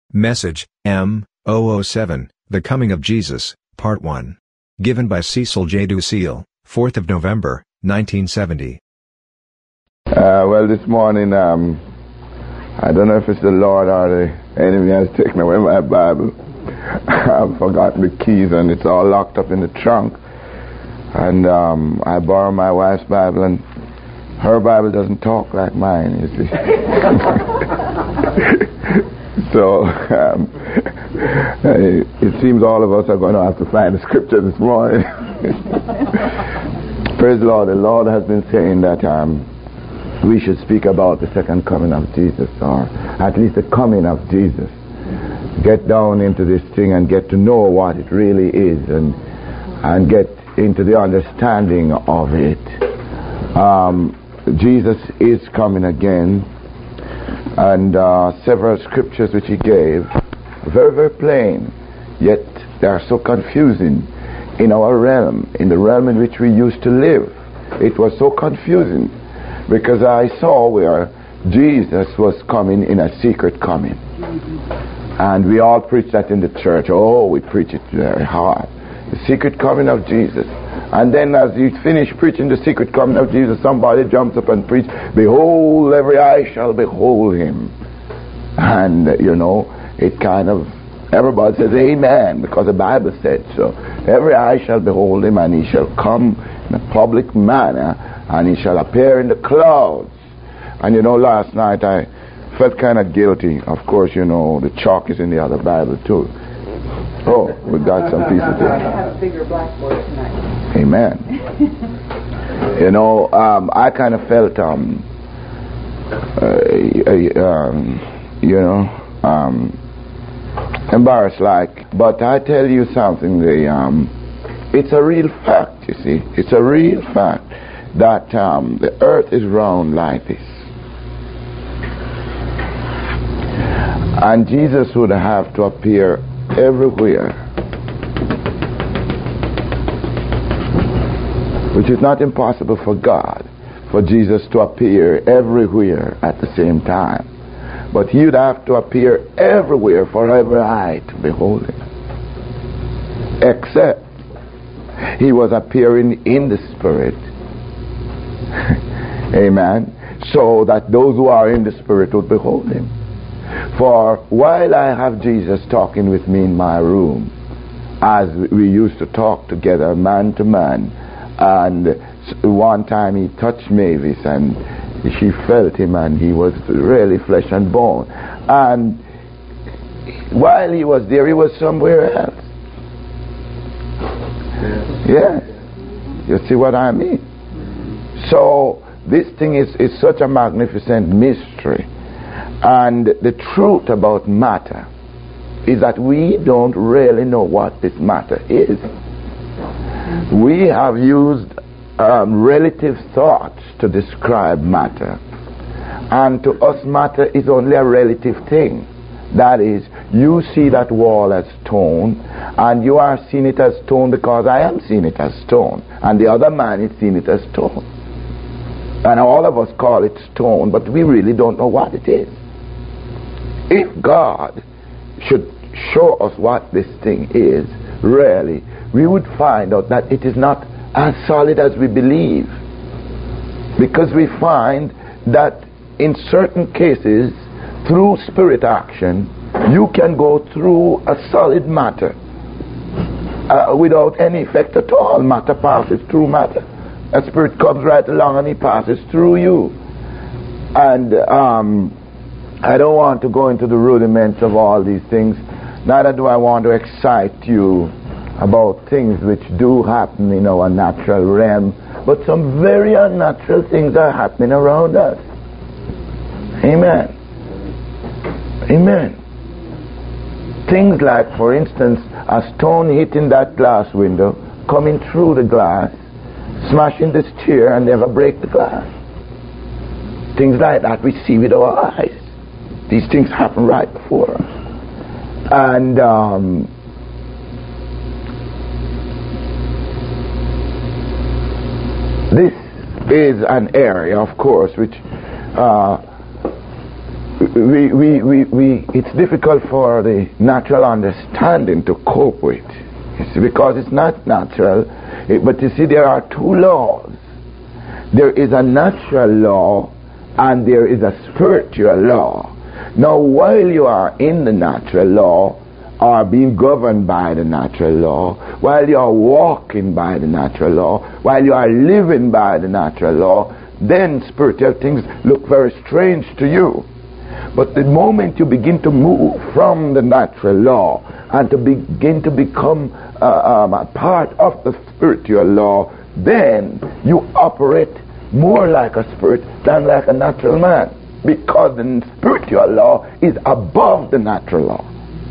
Message, M-007, The Coming of Jesus, Part 1. Given by Cecil J. Ducille, 4th of November, 1970. Well, this morning, I don't know if it's the Lord or the enemy has taken away my Bible. I've forgotten the keys and it's all locked up in the trunk. And I borrowed my wife's Bible, and her Bible doesn't talk like mine, you see. So it seems all of us are going to have to find the scripture this morning. Praise the Lord. The Lord has been saying that we should speak about the second coming of Jesus, or at least the coming of Jesus. Get down into this thing and get to know what it really is, and get into the understanding of it. Jesus is coming again, and several scriptures which he gave, very, very plain, yet they are so confusing in our realm, in the realm in which we used to live. It was so confusing because I saw where Jesus was coming in a secret coming. And we all preach that in the church. Oh, we preach it very hard. The secret coming of Jesus. And then as you finish preaching the secret coming of Jesus, somebody jumps up and preaches, "Behold, every eye shall behold him." And, it kind of, everybody says amen, because the Bible said so. Every eye shall behold him, and he shall come in a public manner, and he shall appear in the clouds. And last night I felt kind of guilty. Of course, the chalk is in the other Bible too. Oh, we got some pieces there. I have a bigger blackboard tonight. Amen. I kind of felt, embarrassed like. But I tell you something, it's a real fact, you see. It's a real fact that the earth is round like this. And Jesus would have to appear everywhere, which is not impossible for God, for Jesus to appear everywhere at the same time. But he would have to appear everywhere for every eye to behold him, except he was appearing in the Spirit. Amen. So that those who are in the Spirit would behold him. For while I have Jesus talking with me in my room, as we used to talk together man to man, and one time he touched Mavis and she felt him, and he was really flesh and bone. And while he was there, he was somewhere else. Yeah. You see what I mean? So this thing is such a magnificent mystery. And the truth about matter is that we don't really know what this matter is. We have used relative thoughts to describe matter. And to us, matter is only a relative thing. That is, you see that wall as stone, and you are seeing it as stone because I am seeing it as stone. And the other man is seeing it as stone. And all of us call it stone, but we really don't know what it is. If God should show us what this thing is, really, we would find out that it is not as solid as we believe. Because we find that in certain cases, through spirit action, you can go through a solid matter without any effect at all. Matter passes through matter. A spirit comes right along and he passes through you. And I don't want to go into the rudiments of all these things. Neither do I want to excite you about things which do happen in our natural realm. But some very unnatural things are happening around us. Amen. Amen. Things like, for instance, a stone hitting that glass window, coming through the glass, smashing this chair and never break the glass. Things like that we see with our eyes. These things happen right before us. And this is an area, of course, which it's difficult for the natural understanding to cope with. It's because it's not natural. But you see, there are two laws. There is a natural law and there is a spiritual law. Now, while you are in the natural law, or being governed by the natural law, while you are walking by the natural law, while you are living by the natural law, then spiritual things look very strange to you. But the moment you begin to move from the natural law and to begin to become a part of the spiritual law, then you operate more like a spirit than like a natural man, because the spiritual law is above the natural law.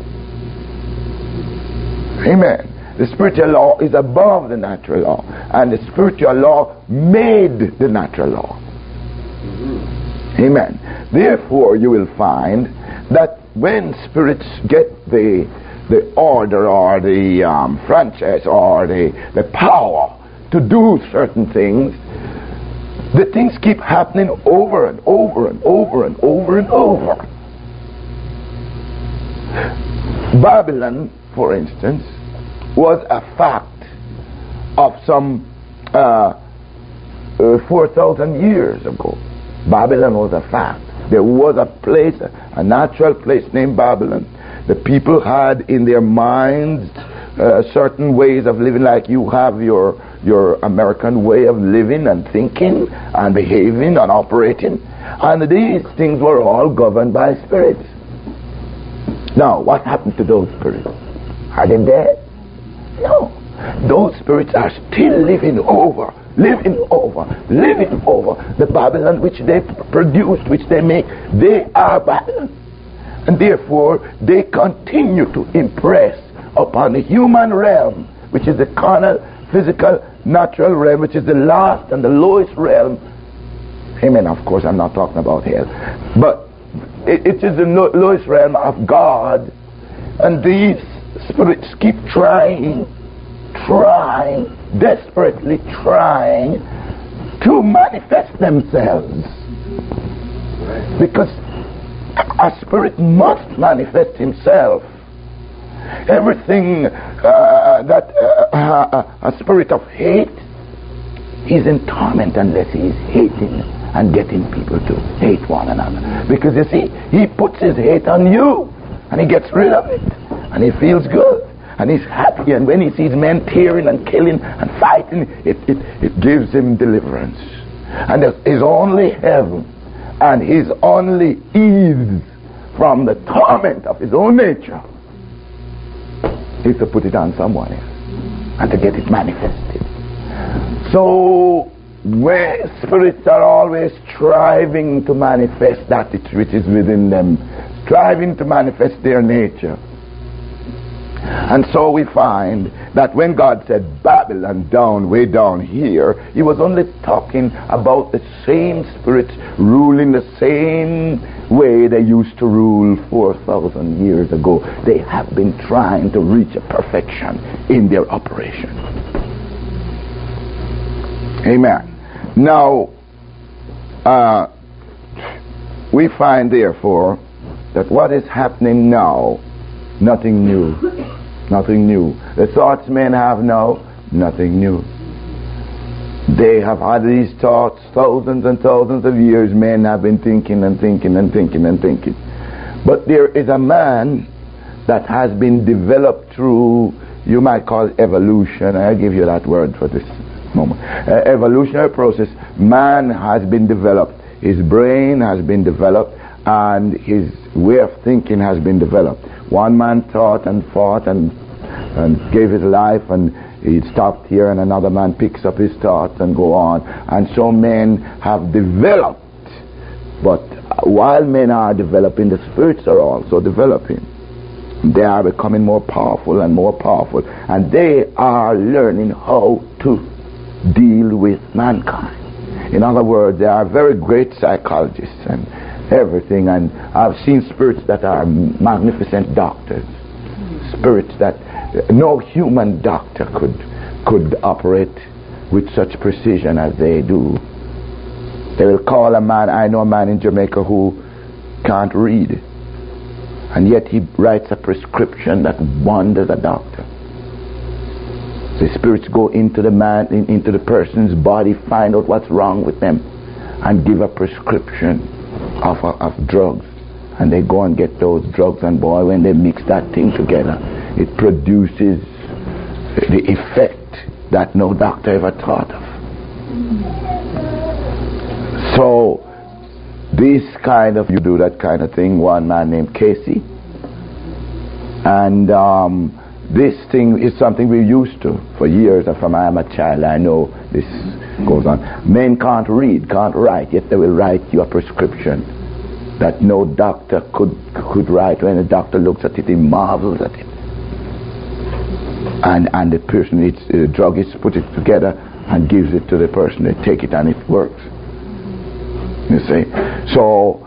Amen. The spiritual law is above the natural law, and the spiritual law made the natural law. Amen. Therefore, you will find that when spirits get the order or the franchise or the power to do certain things, the things keep happening over and over and over and over and over. Babylon, for instance, was a fact of some 4,000 years ago. Babylon was a fact. There was a place, a natural place named Babylon. The people had in their minds certain ways of living, like you have your American way of living and thinking and behaving and operating. And these things were all governed by spirits. Now, what happened to those spirits? Are they dead? No. Those spirits are still living over the Babylon which they produced, which they make. They are Babylon. And therefore, they continue to impress upon the human realm, which is the carnal, physical, natural realm, which is the last and the lowest realm. Amen. Of course, I'm not talking about hell. But it is the lowest realm of God. And these spirits keep trying, desperately trying to manifest themselves. Because a spirit must manifest himself. Everything that a spirit of hate, he's in torment unless he is hating and getting people to hate one another. Because you see, he puts his hate on you and he gets rid of it and he feels good and he's happy, and when he sees men tearing and killing and fighting, it gives him deliverance. And his only heaven and his only ease from the torment of his own nature is to put it on someone else and to get it manifested. So where spirits are always striving to manifest that which is within them, striving to manifest their nature. And so we find that when God said Babylon down, way down here, he was only talking about the same spirits ruling the same way they used to rule 4,000 years ago. They have been trying to reach a perfection in their operation. Amen. Now, we find therefore that what is happening now, nothing new. Nothing new. The thoughts men have now, nothing new. They have had these thoughts thousands and thousands of years. Men have been thinking and thinking and thinking and thinking. But there is a man that has been developed through, you might call it evolution. I'll give you that word for this moment. Evolutionary process. Man has been developed. His brain has been developed, and his way of thinking has been developed. One man thought and fought and gave his life, and he stopped here, and another man picks up his thoughts and go on. And so men have developed. But while men are developing, the spirits are also developing. They are becoming more powerful and more powerful. And they are learning how to deal with mankind. In other words, they are very great psychologists and everything, and I've seen spirits that are magnificent doctors, spirits that no human doctor could operate with such precision as they do. They will call a man, I know a man in Jamaica who can't read. And yet he writes a prescription that wonders a doctor. The spirits go into the man, into the person's body, find out what's wrong with them, and give a prescription of drugs. And they go and get those drugs, and boy, when they mix that thing together, it produces the effect that no doctor ever thought of. So this kind of, you do that kind of thing. One man named Casey, and this thing is something we're used to for years. And from I am a child, I know this goes on. Men can't read, can't write, yet they will write you a prescription that no doctor could write. When a doctor looks at it, he marvels at it. And the person, the druggist, put it together and gives it to the person. They take it and it works. You see? So,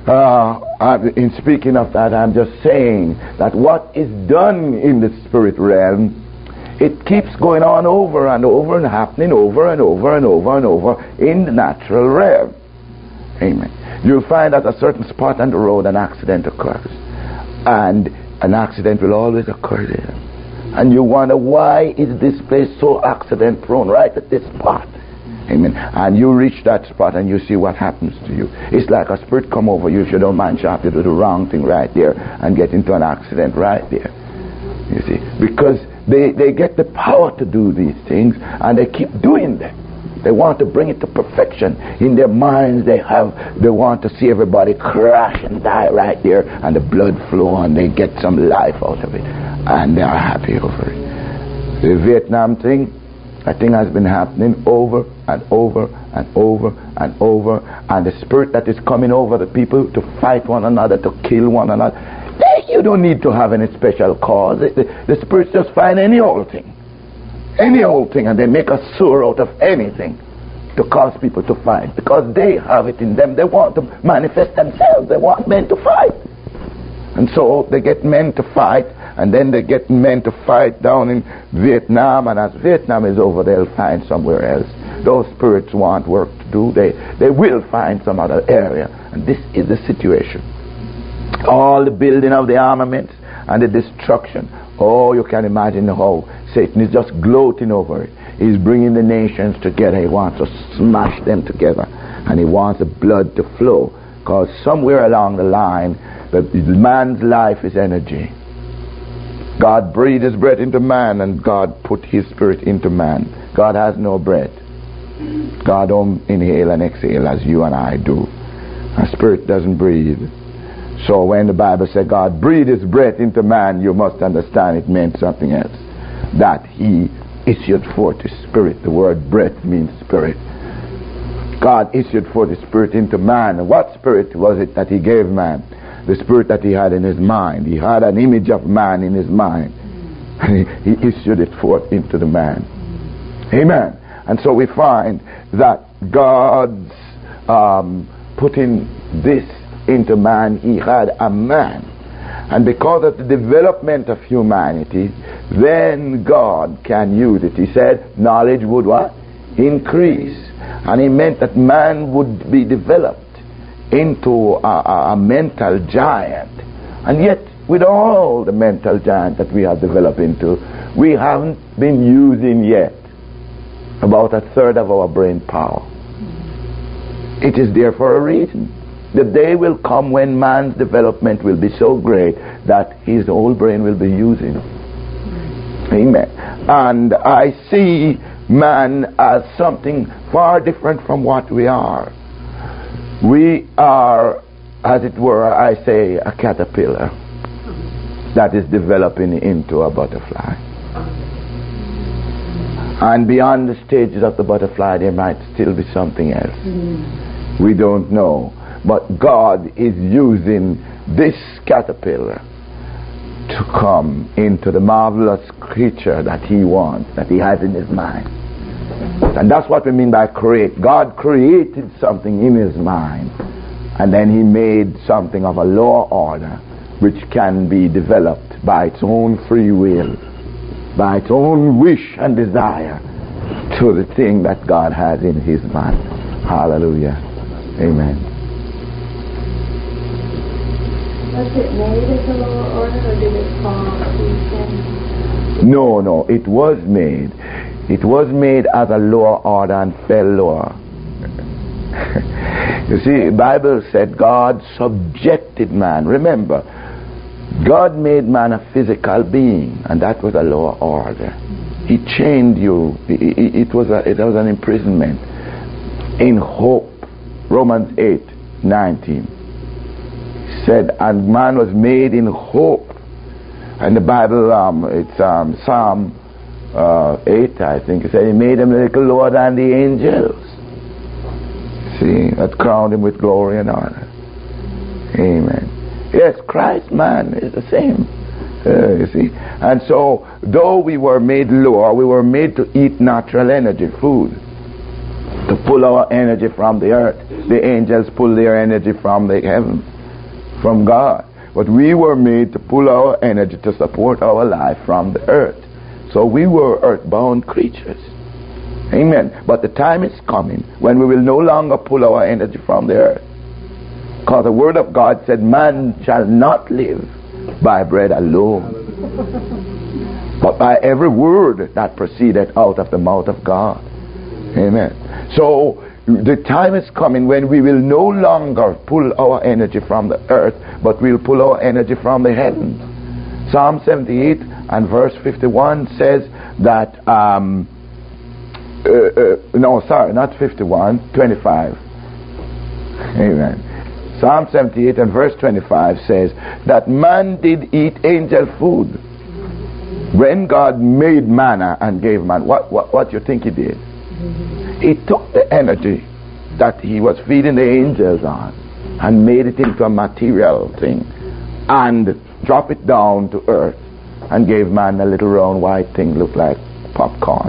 in speaking of that, I'm just saying that what is done in the spirit realm, it keeps going on over and over and happening over and over and over and over in the natural realm. Amen. You'll find at a certain spot on the road an accident occurs. And an accident will always occur there. And you wonder, why is this place so accident prone right at this spot? Amen. And you reach that spot and you see what happens to you. It's like a spirit come over you if you don't mind sharp. You do the wrong thing right there and get into an accident right there. You see, because they get the power to do these things and they keep doing them. They want to bring it to perfection. In their minds they want to see everybody crash and die right there, and the blood flow and they get some life out of it. And they are happy over it. The Vietnam thing, that thing has been happening over and over and over and over. And the spirit that is coming over the people to fight one another, to kill one another, you don't need to have any special cause. The spirits just find any old thing. Any old thing, and they make a sore out of anything to cause people to fight. Because they have it in them. They want to manifest themselves. They want men to fight. And so they get men to fight, and then they get men to fight down in Vietnam, and as Vietnam is over, they'll find somewhere else. Those spirits want work to do. They will find some other area, and this is the situation. All the building of the armaments and the destruction. Oh, you can imagine how Satan is just gloating over it. He's bringing the nations together. He wants to smash them together, and he wants the blood to flow, because somewhere along the line, man's life is energy. God breathed his breath into man, and God put his spirit into man. God has no breath. God don't inhale and exhale as you and I do. A spirit doesn't breathe. So when the Bible said God breathed his breath into man, you must understand it meant something else. That he issued forth his spirit. The word breath means spirit. God issued forth his spirit into man. And what spirit was it that he gave man? The spirit that he had in his mind. He had an image of man in his mind. And he issued it forth into the man. Amen. And so we find that God's putting this into man, he had a man. And because of the development of humanity, then God can use it. He said knowledge would what? Increase. And he meant that man would be developed into a mental giant. And yet, with all the mental giant that we have developed into, we haven't been using yet about a third of our brain power. It is there for a reason. The day will come when man's development will be so great that his whole brain will be using. Amen. And I see man as something far different from what we are. We are, as it were, I say, a caterpillar that is developing into a butterfly. And beyond the stages of the butterfly, there might still be something else. We don't know. But God is using this caterpillar to come into the marvelous creature that he wants, that he has in his mind. And that's what we mean by create. God created something in his mind, and then he made something of a lower order which can be developed by its own free will, by its own wish and desire to the thing that God has in his mind. Hallelujah. Amen. Was it made as a lower order, or did it fall through sin? No, it was made. It was made as a lower order and fell lower. You see, the Bible said God subjected man. Remember, God made man a physical being, and that was a lower order. He chained you. It was an imprisonment in hope. Romans 8:19 said, and man was made in hope. And the Bible, it's Psalm 8, I think, it said he made him a little lower than the angels. See, that crowned him with glory and honor. Amen. Yes, Christ, man, is the same. You see, and so though we were made lower, we were made to eat natural energy, food, to pull our energy from the earth. The angels pull their energy from the heaven, from God. But we were made to pull our energy to support our life from the earth. So we were earthbound creatures. Amen. But the time is coming when we will no longer pull our energy from the earth. Because the word of God said, man shall not live by bread alone, but by every word that proceedeth out of the mouth of God. Amen. So the time is coming when we will no longer pull our energy from the earth, but we'll pull our energy from the heavens. Psalm 78 and verse 51 says that, not 51, 25. Amen. Psalm 78 and verse 25 says that man did eat angel food. When God made manna and gave man, what you think he did? He took the energy that he was feeding the angels on and made it into a material thing and dropped it down to earth and gave man a little round white thing looked like popcorn.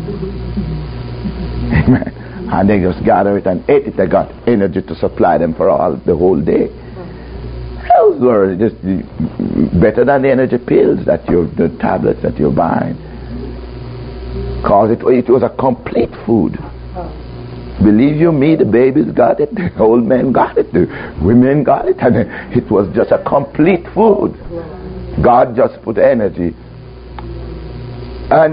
Amen. And they just gather it and ate it. They got energy to supply them for the whole day. Those were just better than the energy pills the tablets that you're buying. Because it was a complete food. Believe you me, the babies got it, the old men got it, the women got it, and it was just a complete food. God just put energy. And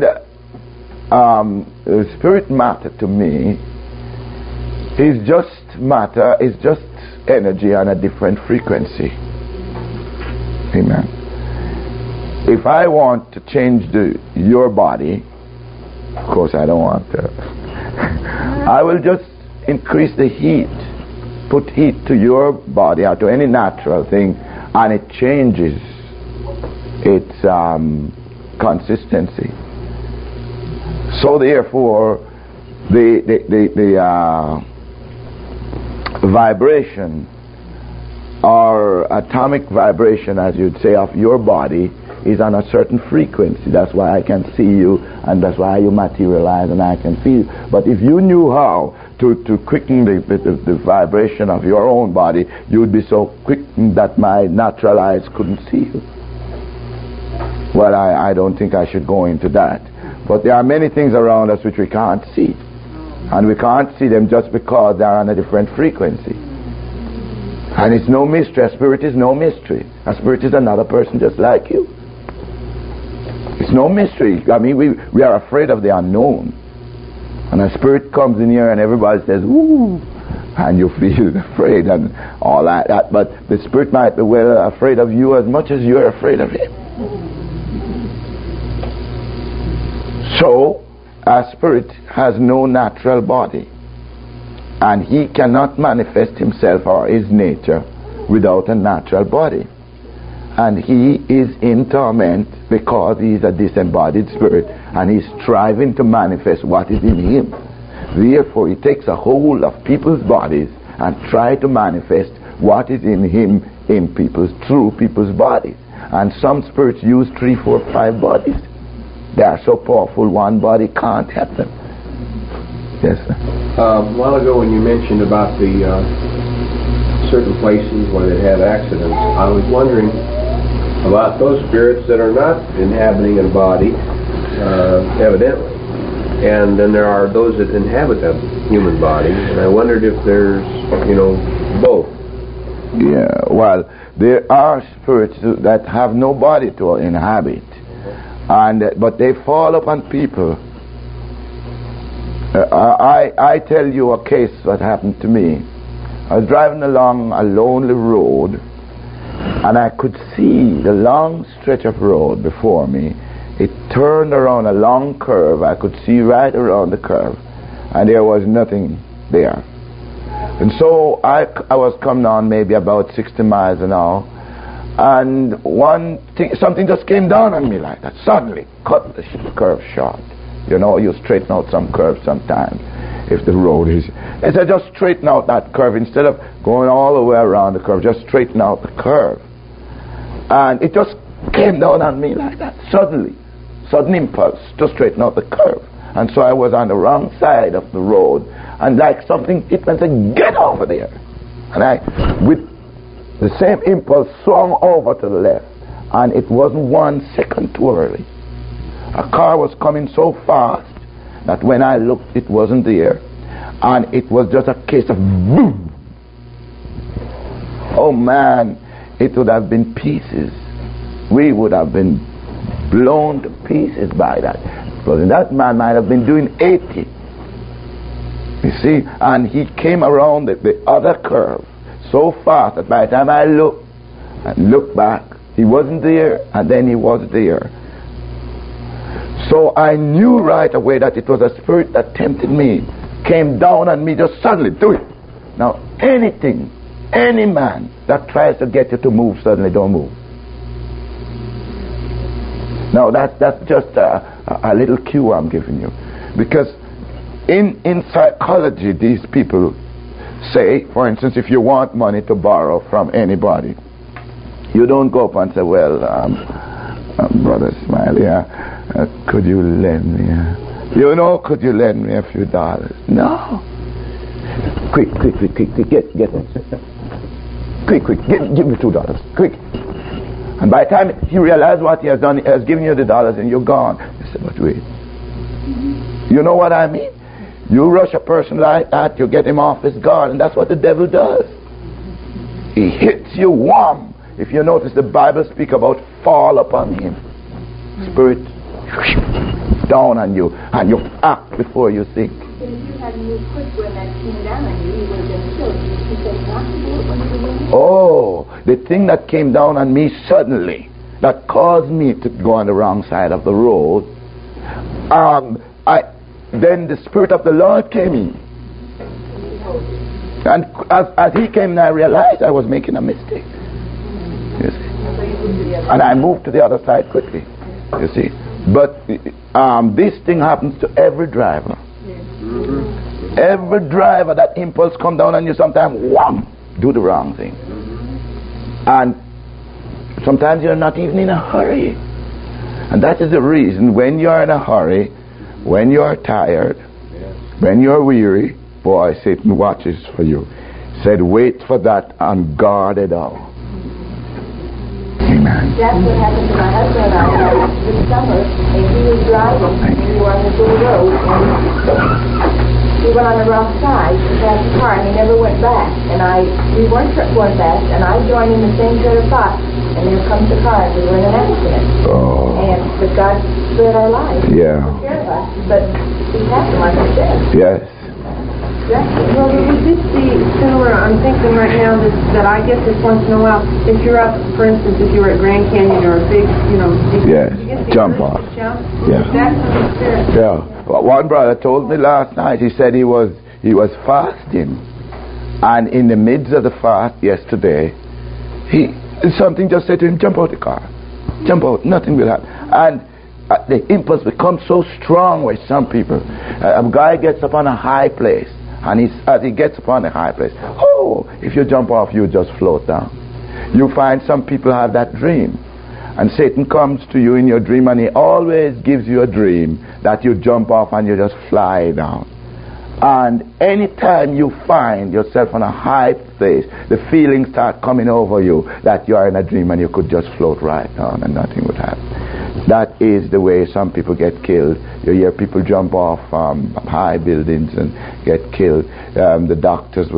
spirit matter to me is just matter, is just energy on a different frequency. Amen. If I want to change your body, of course I don't want to, I will just increase the heat, put heat to your body or to any natural thing, and it changes its consistency. So therefore, the vibration or atomic vibration, as you'd say, of your body is on a certain frequency. That's why I can see you, and that's why you materialize and I can feel. But if you knew how to quicken the vibration of your own body, you would be so quickened that my natural eyes couldn't see you. Well, I don't think I should go into that. But there are many things around us which we can't see. And we can't see them just because they are on a different frequency. And it's no mystery. A spirit is no mystery. A spirit is another person just like you. It's no mystery. I mean, we are afraid of the unknown. And a spirit comes in here and everybody says, "Ooh," and you feel afraid and all that. But the spirit might be well afraid of you as much as you are afraid of him. So, a spirit has no natural body, and he cannot manifest himself or his nature without a natural body. And he is in torment because he is a disembodied spirit, and he's striving to manifest what is in him. Therefore, he takes a hold of people's bodies and tries to manifest what is in him in through people's bodies. And some spirits use 3, 4, 5 bodies. They are so powerful, one body can't help them. Yes, sir. A while ago when you mentioned about the certain places where they have accidents, I was wondering about those spirits that are not inhabiting a body, evidently. And then there are those that inhabit a human body. And I wondered if there's, both. Yeah, well, there are spirits that have no body to inhabit, but they fall upon people. I tell you a case that happened to me. I was driving along a lonely road, and I could see the long stretch of road before me. It turned around a long curve. I could see right around the curve, and there was nothing there. And so I was coming on maybe about 60 miles an hour, and something just came down on me like that. Suddenly cut the curve short. You know, you straighten out some curves sometimes if the road is... I said, just straighten out that curve. Instead of going all the way around the curve, just straighten out the curve. And it just came down on me like that, suddenly. Sudden impulse to straighten out the curve. And so I was on the wrong side of the road. And like something, it went and get over there. And I, with the same impulse, swung over to the left. And it wasn't 1 second too early. A car was coming so fast that when I looked, it wasn't there. And it was just a case of boom. Oh man, it would have been pieces. We would have been blown to pieces by that. Because that man might have been doing 80. You see, and he came around the other curve so fast that by the time I looked back, he wasn't there, and then he was there. So I knew right away that it was a spirit that tempted me, came down on me just suddenly, do it. Now, any man that tries to get you to move suddenly, don't move. Now, that's just a little cue I'm giving you. Because in psychology, these people say, for instance, if you want money to borrow from anybody, you don't go up and say, well, Brother Smiley, could you lend me, could you lend me a few dollars? No. Quick, get it. Quick, give me $2, quick. And by the time he realizes what he has done, he has given you the dollars and you're gone. He said, but wait. You know what I mean? You rush a person like that, you get him off his guard, and that's what the devil does. He hits you warm. If you notice, the Bible speaks about fall upon him. Spirit down on you, and you act before you think. If you hadn't moved quick when that came down on you, you would have been killed. You said not to do it when you were moving? Oh, the thing that came down on me suddenly, that caused me to go on the wrong side of the road, then the Spirit of the Lord came in. And as he came in, I realized I was making a mistake. You see? And I moved to the other side quickly. You see? But this thing happens to every driver. Every driver, that impulse come down on you sometimes, wham, do the wrong thing. And sometimes you're not even in a hurry. And that is the reason when you're in a hurry, when you're tired, when you're weary, boy, Satan watches for you. Said, wait for that unguarded hour. Amen. That's what happened to my husband and I this summer, and he was driving, and we were on this little road, and he went on the wrong side to pass the car, and he never went back. And we weren't going fast, and I joined in the same train of thought, and there comes the car, and we were in an accident. Oh. But God spared our lives. Yeah. Took care of us, but it happened like I said. Yes. Well, would this be similar? I'm thinking right now that I get this once in a while. If you're up, for instance, if you were at Grand Canyon or a big, yes, jump off. Yeah. That's the spirit. Yeah. Well, one brother told me last night. He said he was fasting, and in the midst of the fast yesterday, something just said to him, "Jump out the car, jump out. Nothing will happen." And the impulse becomes so strong with some people. A guy gets up on a high place. And as he gets upon a high place, if you jump off, you just float down. You find some people have that dream. And Satan comes to you in your dream, and he always gives you a dream that you jump off and you just fly down. And anytime you find yourself on a high place, the feelings start coming over you that you are in a dream and you could just float right down and nothing would happen. That is the way some people get killed. You hear people jump off high buildings and get killed. The doctors would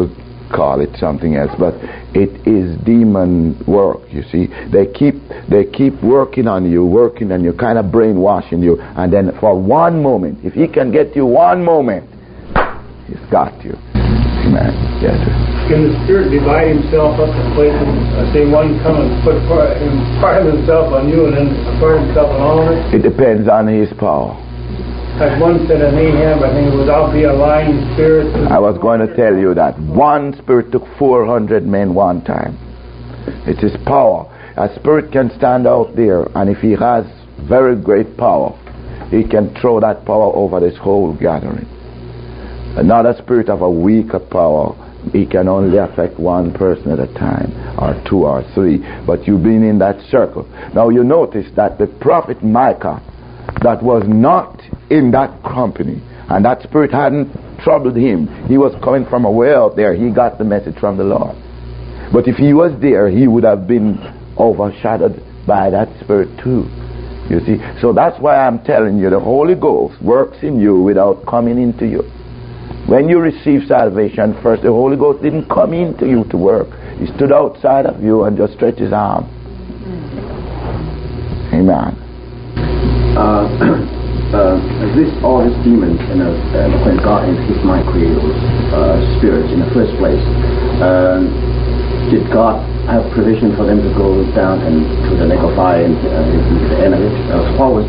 call it something else, but it is demon work, you see. They keep working on you, kind of brainwashing you, and then for one moment, if he can get you one moment, he's got you. Amen. Yes, sir. Can the Spirit divide himself up in places? Say one come and put part of himself on you and then part of himself on all of it? It depends on his power. Like one said in Ahab, I think it was, I'll be a lying spirit. I was going to tell you that one spirit took 400 men one time. It's his power. A spirit can stand out there, and if he has very great power, he can throw that power over this whole gathering. Another spirit of a weaker power, he can only affect one person at a time, or two or three, but you've been in that circle. Now you notice that the prophet Micah, that was not in that company, and that spirit hadn't troubled him. He was coming from a way out there. He got the message from the Lord. But if he was there, he would have been overshadowed by that spirit too. You see? So that's why I'm telling you, the Holy Ghost works in you without coming into you. When you receive salvation first, the Holy Ghost didn't come into you to work. He stood outside of you and just stretched his arm. Amen. All these demons, when God in His mind created those spirits in the first place, did God have provision for them to go down and to the lake of fire and the end of it? What was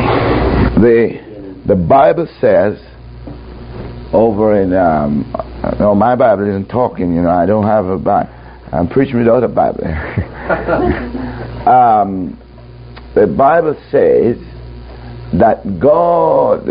the Bible says over in no, my Bible isn't talking. I don't have a Bible. I'm preaching without a Bible. The Bible says that God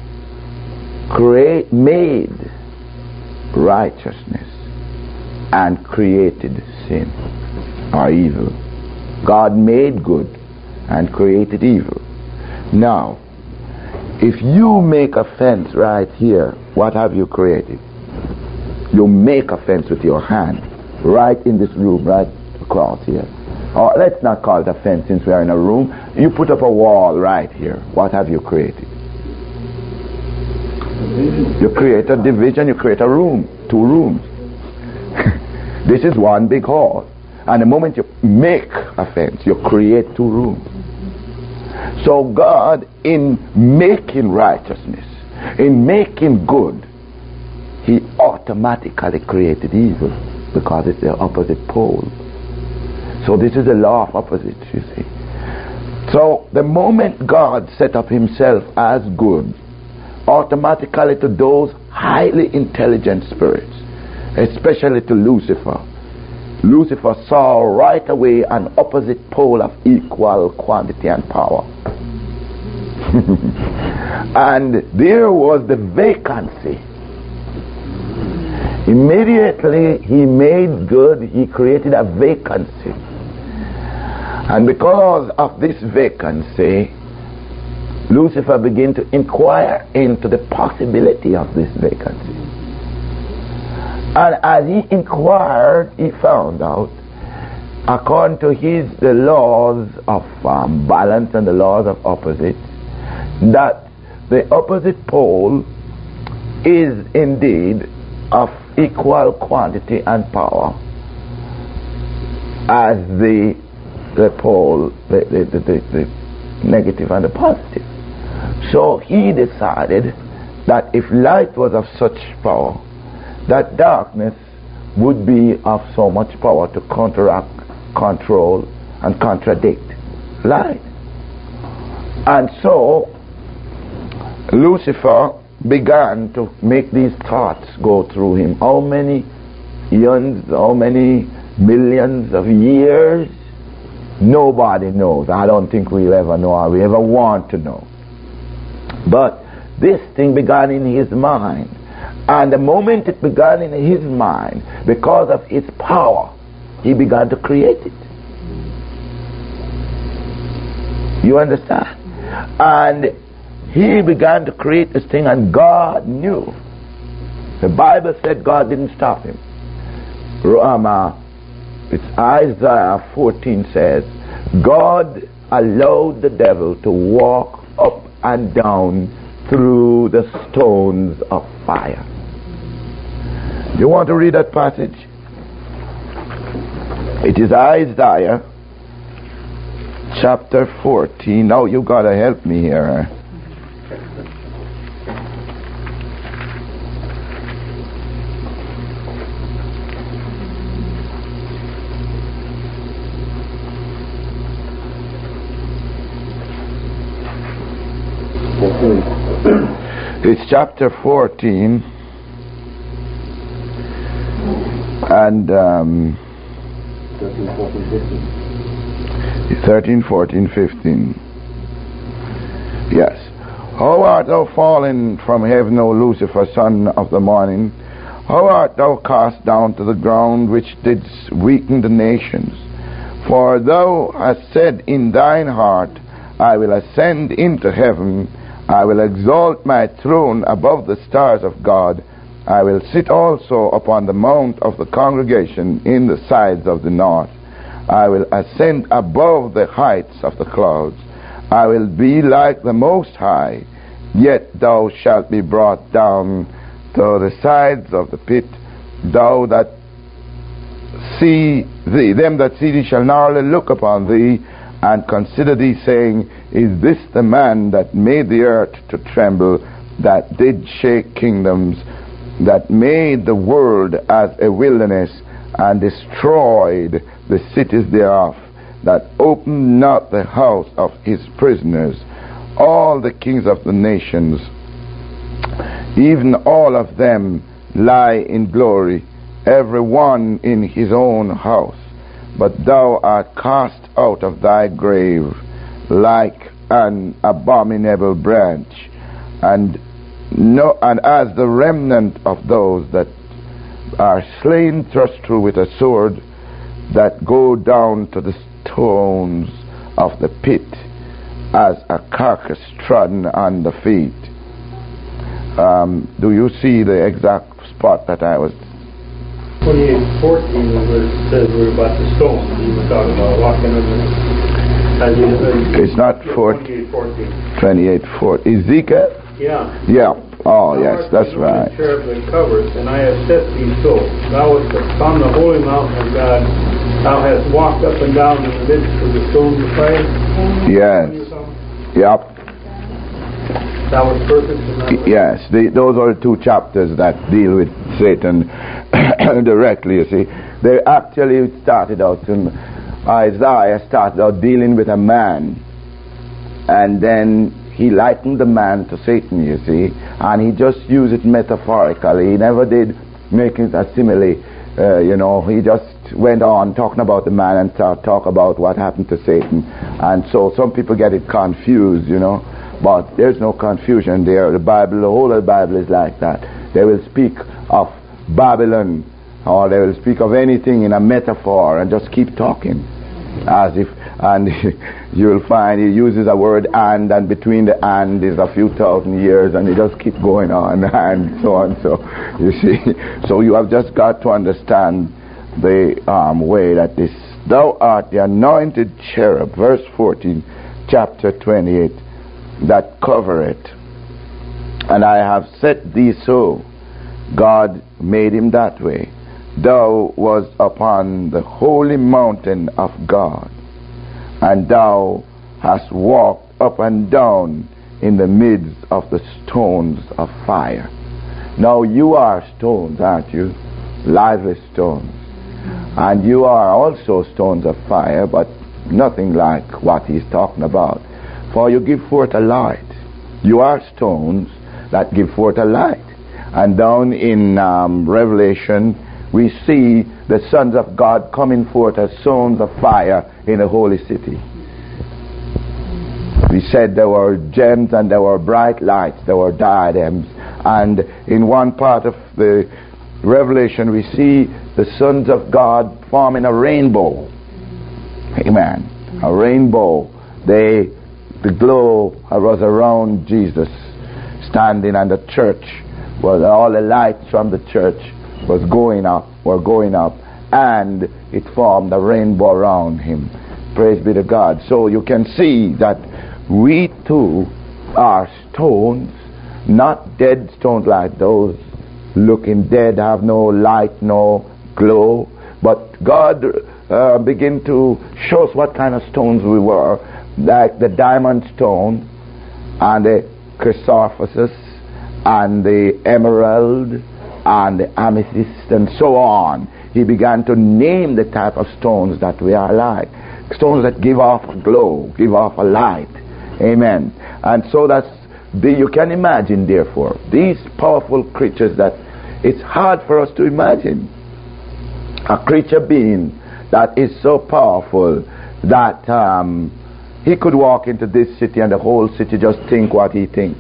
made righteousness and created sin or evil. God made good and created evil. Now, if you make a fence right here, what have you created? You make a fence with your hand right in this room, right across here. Or let's not call it a fence since we are in a room. You put up a wall right here. What have you created? You create a division, you create a room, two rooms. This is one big hall. And the moment you make a fence, you create two rooms. So God, in making righteousness, in making good, He automatically created evil because it's the opposite pole. So this is the law of opposites, you see. So the moment God set up Himself as good, automatically to those highly intelligent spirits, especially to Lucifer, Lucifer saw right away an opposite pole of equal quantity and power. And there was the vacancy. Immediately He made good, He created a vacancy. And because of this vacancy, Lucifer began to inquire into the possibility of this vacancy. And as he inquired, he found out, according to the laws of balance and the laws of opposites, that the opposite pole is indeed of equal quantity and power as the pole, the negative and the positive. So he decided that if light was of such power, that darkness would be of so much power to counteract, control, and contradict light. And so Lucifer began to make these thoughts go through him. How many eons, how many millions of years? Nobody knows. I don't think we'll ever know or we ever want to know. But this thing began in his mind. And the moment it began in his mind, because of its power, he began to create it. You understand? And he began to create this thing, and God knew. The Bible said God didn't stop him. It's Isaiah 14 says, God allowed the devil to walk up and down through the stones of fire. You want to read that passage? It is Isaiah chapter 14. Now you gotta help me here. It's chapter 14 and 13, 14, 15. Yes. How art thou fallen from heaven, O Lucifer, son of the morning? How art thou cast down to the ground, which didst weaken the nations? For thou hast said in thine heart, I will ascend into heaven, I will exalt my throne above the stars of God. I will sit also upon the mount of the congregation in the sides of the north. I will ascend above the heights of the clouds. I will be like the Most High, yet thou shalt be brought down to the sides of the pit. Thou that see thee, them that see thee shall narrowly look upon thee, and consider thee, saying, Is this the man that made the earth to tremble, that did shake kingdoms, that made the world as a wilderness, and destroyed the cities thereof, that opened not the house of his prisoners? All the kings of the nations, even all of them, lie in glory, every one in his own house. But thou art cast out of thy grave like an abominable branch, and as the remnant of those that are slain, thrust through with a sword, that go down to the stones of the pit, as a carcass trodden on the feet. Do you see the exact spot that I was? 28:14 is where it says we're about the stones. You were talking about walking on the... It's not 28:14. Ezekiel? Yeah. Yeah. Oh, yes, that's right. Cherub that covers, and I have set thee so. Thou wast upon the holy mountain of God. Thou hast walked up and down in the midst of the stones of fire. Yes. Yep. That was perfect. Yes, those are the two chapters that deal with Satan directly, you see. They actually started out Isaiah started out dealing with a man, and then he likened the man to Satan, you see, and he just used it metaphorically. He never did make it a simile, he just went on talking about the man and talk about what happened to Satan. And so some people get it confused, but there's no confusion there. The Bible, the whole of the Bible is like that. They will speak of Babylon, or they will speak of anything in a metaphor and just keep talking as if, and you'll find he uses a word and between the and is a few thousand years, and he just keep going on and so on. So you see, so you have just got to understand the way that this, thou art the anointed cherub, verse 14, chapter 28, that covereth, and I have set thee so. God made him that way. Thou was upon the holy mountain of God, and thou hast walked up and down in the midst of the stones of fire. Now you are stones, aren't you? Lively stones. And you are also stones of fire, but nothing like what he's talking about. For you give forth a light. You are stones that give forth a light. And down in Revelation, we see the sons of God coming forth as stones of fire in the holy city. We said there were gems and there were bright lights, there were diadems. And in one part of the Revelation, we see the sons of God forming a rainbow. Amen. A rainbow. The glow was around Jesus standing, and the church, all the lights from the church were going up, and it formed a rainbow around him. Praise be to God. So you can see that we too are stones, not dead stones like those looking dead, have no light, no glow, but God begin to show us what kind of stones we were, like the diamond stone and the chrysoprase and the emerald and the amethyst and so on. He began to name the type of stones that we are like. Stones that give off a glow, give off a light. Amen. And so you can imagine, therefore, these powerful creatures that it's hard for us to imagine. A creature being that is so powerful that he could walk into this city and the whole city just think what he thinks.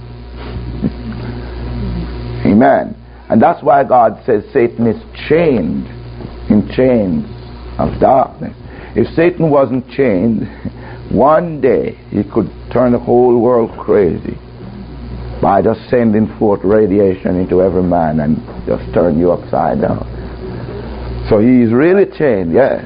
Amen. And that's why God says Satan is chained in chains of darkness. If Satan wasn't chained, one day he could turn the whole world crazy by just sending forth radiation into every man and just turn you upside down. So he's really chained, yes.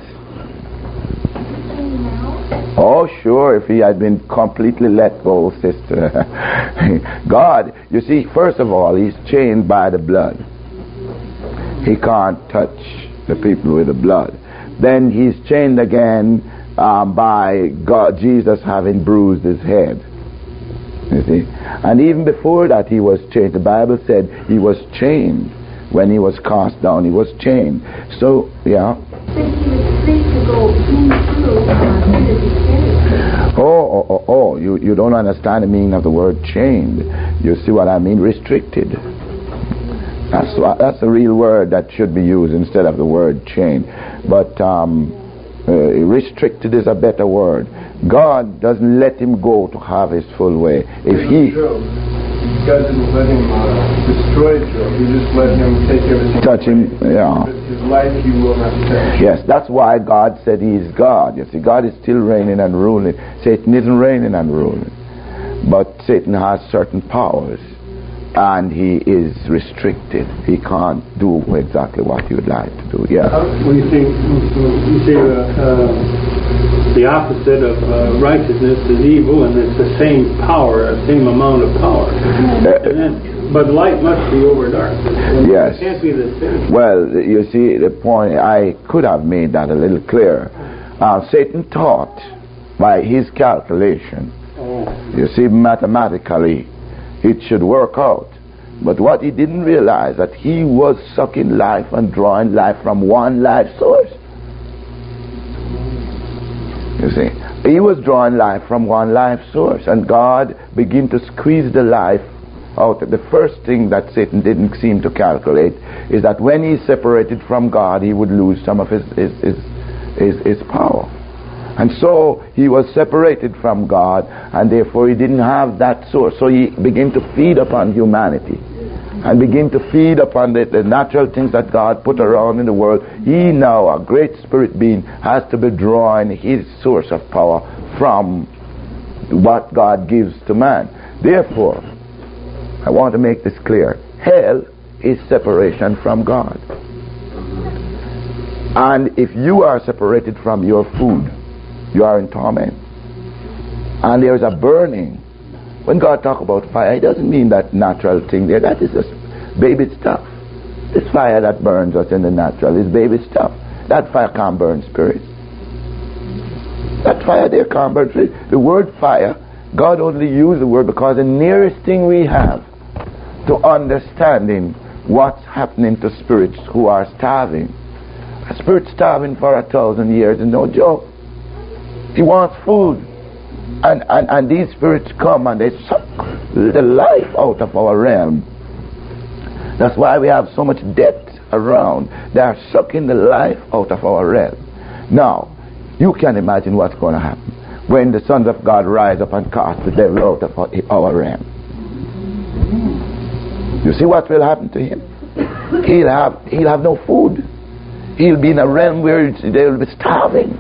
Oh, sure, if he had been completely let go, sister. God, you see, first of all, he's chained by the blood. He can't touch the people with the blood. Then he's chained again by God, Jesus having bruised his head. You see? And even before that he was chained. The Bible said he was chained. When he was cast down, he was chained. So, yeah. Since he was free to go into you don't understand the meaning of the word chained. You see what I mean? Restricted. That's the real word that should be used instead of the word chained. But restricted is a better word. God doesn't let him go to have his full way. If he... God didn't let him destroy Job. He just let him take everything. Touch him, yeah. But his life he will not touch. Yes, that's why God said he is God. You see, God is still reigning and ruling. Satan isn't reigning and ruling. But Satan has certain powers. And he is restricted. He can't do exactly what he would like to do. Yeah. When you say the opposite of righteousness is evil, and it's the same power, the same amount of power. But light must be over darkness. Yes. It can't be the same. Well, you see, the point, I could have made that a little clearer. Satan taught by his calculation. You see, mathematically, it should work out. But what he didn't realize, that he was sucking life and drawing life from one life source. You see, he was drawing life from one life source, and God began to squeeze the life out. The first thing that Satan didn't seem to calculate is that when he separated from God, he would lose some of his power. And so he was separated from God, and therefore he didn't have that source. So he began to feed upon humanity and begin to feed upon the natural things that God put around in the world. He now, a great spirit being, has to be drawing his source of power from what God gives to man. Therefore, I want to make this clear. Hell is separation from God. And if you are separated from your food, you are in torment. And there is a burning. When God talks about fire, it doesn't mean that natural thing there. That is just baby stuff. This fire that burns us in the natural is baby stuff. That fire can't burn spirits. That fire there can't burn spirits. The word fire, God only used the word because the nearest thing we have to understanding what's happening to spirits who are starving. A spirit starving for 1,000 years is no joke. He wants food. And these spirits come and they suck the life out of our realm. That's why we have so much debt around. They are sucking the life out of our realm. Now, you can imagine what's going to happen when the sons of God rise up and cast the devil out of our realm. You see what will happen to him? He'll have no food. He'll be in a realm where they will be starving.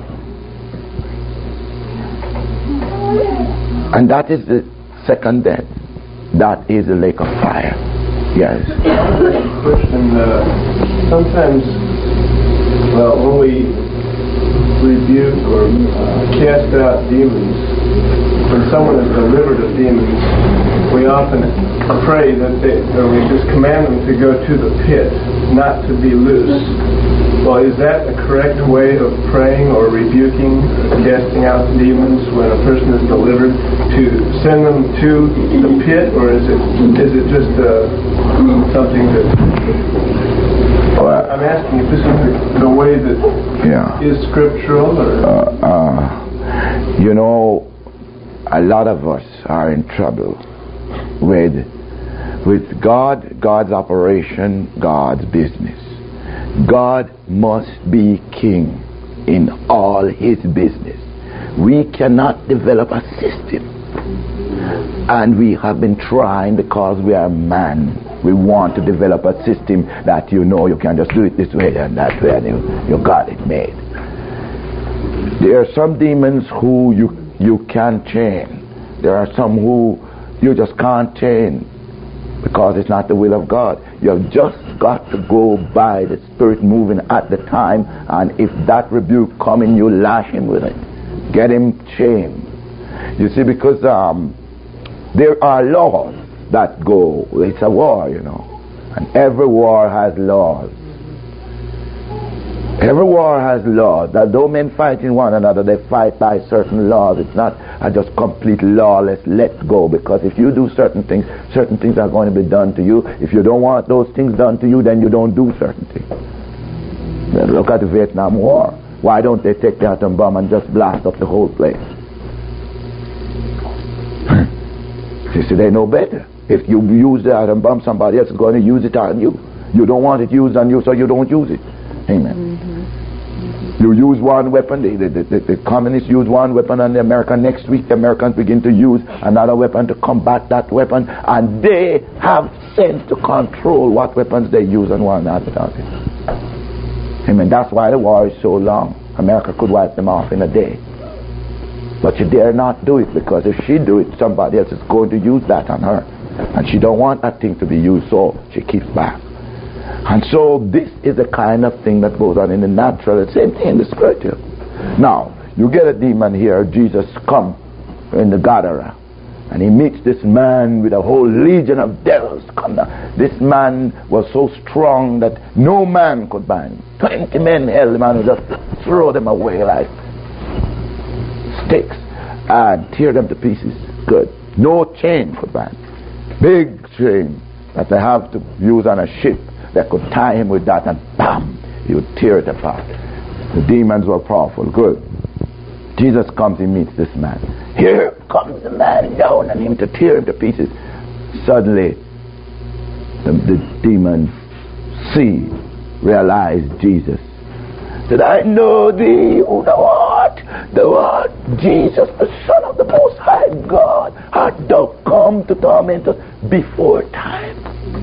And that is the second death. That is the lake of fire. Yes. Question, sometimes, when we rebuke or cast out demons, when someone is delivered of demons, we often pray that we just command them to go to the pit, not to be loose. Well, is that the correct way of praying or rebuking, casting out demons when a person is delivered, to send them to the pit, or is it just something that... I'm asking if this is the way that is scriptural, or... You know, a lot of us are in trouble with God's operation, God's business. God must be king in all his business. We cannot develop a system. And we have been trying because we are man. We want to develop a system that you can just do it this way and that way, and you got it made. There are some demons who you can't chain. There are some who you just can't chain because it's not the will of God. You have just got to go by the Spirit moving at the time, and if that rebuke coming, you lash him with it. Get him chained. You see, because there are laws that go. It's a war, and every war has laws. Every war has laws. That though men fighting one another, they fight by certain laws. It's not a just complete lawless let's go, because if you do certain things are going to be done to you. If you don't want those things done to you, then you don't do certain things. Look at the Vietnam War. Why don't they take the atom bomb and just blast up the whole place? You see, they know better. If you use the atom bomb, somebody else is going to use it on you. You don't want it used on you, so you don't use it. Amen. Mm-hmm. You use one weapon, the communists use one weapon on the American. Next week the Americans begin to use another weapon to combat that weapon, and they have sense to control what weapons they use on one another. Amen. That's why the war is so long. America could wipe them off in a day. But she dare not do it, because if she do it, somebody else is going to use that on her. And she don't want that thing to be used, so she keeps back. And so this is the kind of thing that goes on in the natural. The same thing in the spiritual. Now, you get a demon here. Jesus come in the Gadara, and he meets this man with a whole legion of devils. Come down. This man was so strong that no man could bind him. 20 men held him and just throw them away like sticks and tear them to pieces. Good. No chain could bind him. Big chain that they have to use on a ship. They could tie him with that, and bam, he would tear it apart. The demons were powerful. Good. Jesus comes, he meets this man. Here comes the man down on him to tear him to pieces. Suddenly, the demons realize Jesus. Said, I know thee, who thou art. Thou art Jesus, the Son of the Most High God. Art thou come to torment us before time?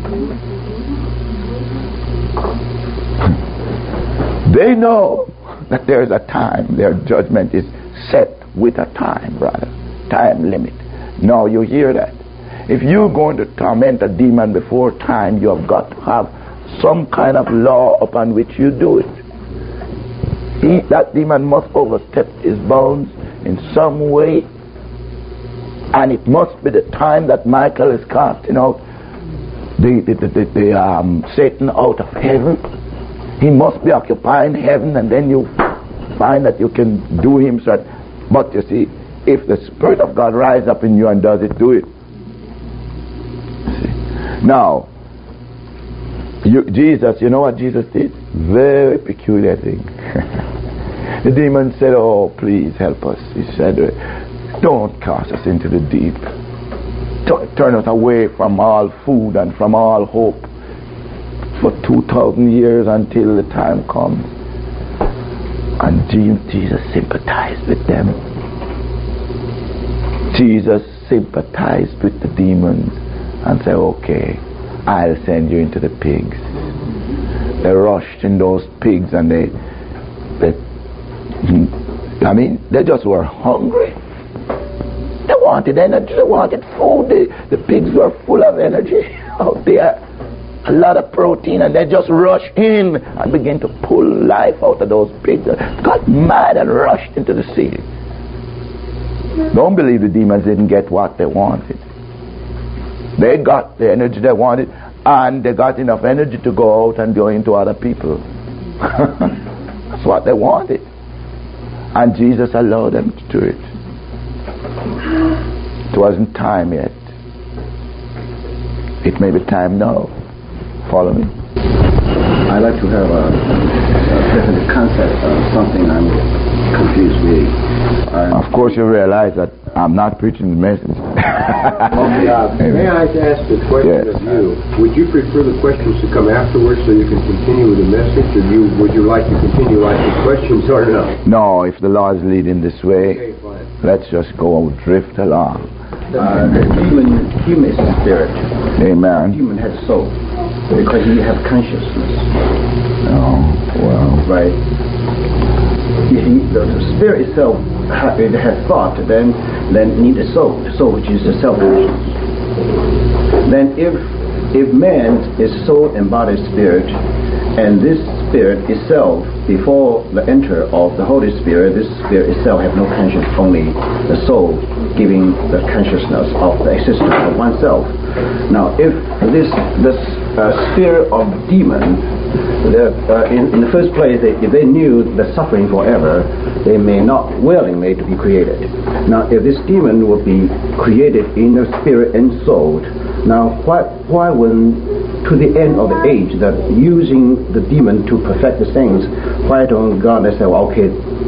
They know that there is a time. Their judgment is set with a time, brother. Time limit. Now you hear that. If you're going to torment a demon before time, you have got to have some kind of law upon which you do it. That demon must overstep his bounds in some way, and it must be the time that Michael is casting out the Satan out of heaven. He must be occupying heaven, and then you find that you can do him. But you see, if the Spirit of God rises up in you and does it, do it. See? Now, Jesus, you know what Jesus did? Very peculiar thing. The demon said, oh, please help us. He said, don't cast us into the deep. Turn us away from all food and from all hope for 2,000 years until the time comes. And Jesus sympathized with them. Jesus sympathized with the demons and said, okay, I'll send you into the pigs. They rushed in those pigs, and they just were hungry. They wanted energy, they wanted food. The pigs were full of energy out there, a lot of protein, and they just rushed in and began to pull life out of those pigs. Got mad and rushed into the sea. Don't believe the demons didn't get what they wanted. They got the energy they wanted, and they got enough energy to go out and go into other people. That's what they wanted. And Jesus allowed them to do it. It wasn't time yet. It may be time now. Follow me? I'd like to have a definite concept of something I'm confused with. Of course you realize that I'm not preaching the message. Okay, may I ask a question of you? Would you prefer the questions to come afterwards so you can continue with the message, or would you like to continue asking questions or no? No, if the Lord is leading this way, let's just go drift along. Human is a spirit. Amen. Human has soul because he has consciousness. Oh, well. Right. The spirit itself it has thought, then need a soul, which is the self-consciousness. Then if man is soul and body spirit, and this spirit itself, before the enter of the Holy Spirit, this spirit itself have no conscience, only the soul giving the consciousness of the existence of oneself. Now, if this spirit of demon, in the first place, if they knew the suffering forever, they may not willingly to be created. Now, if this demon would be created in the spirit and soul, now why when to the end of the age that using the demon to perfect the things, why don't God say, well, okay,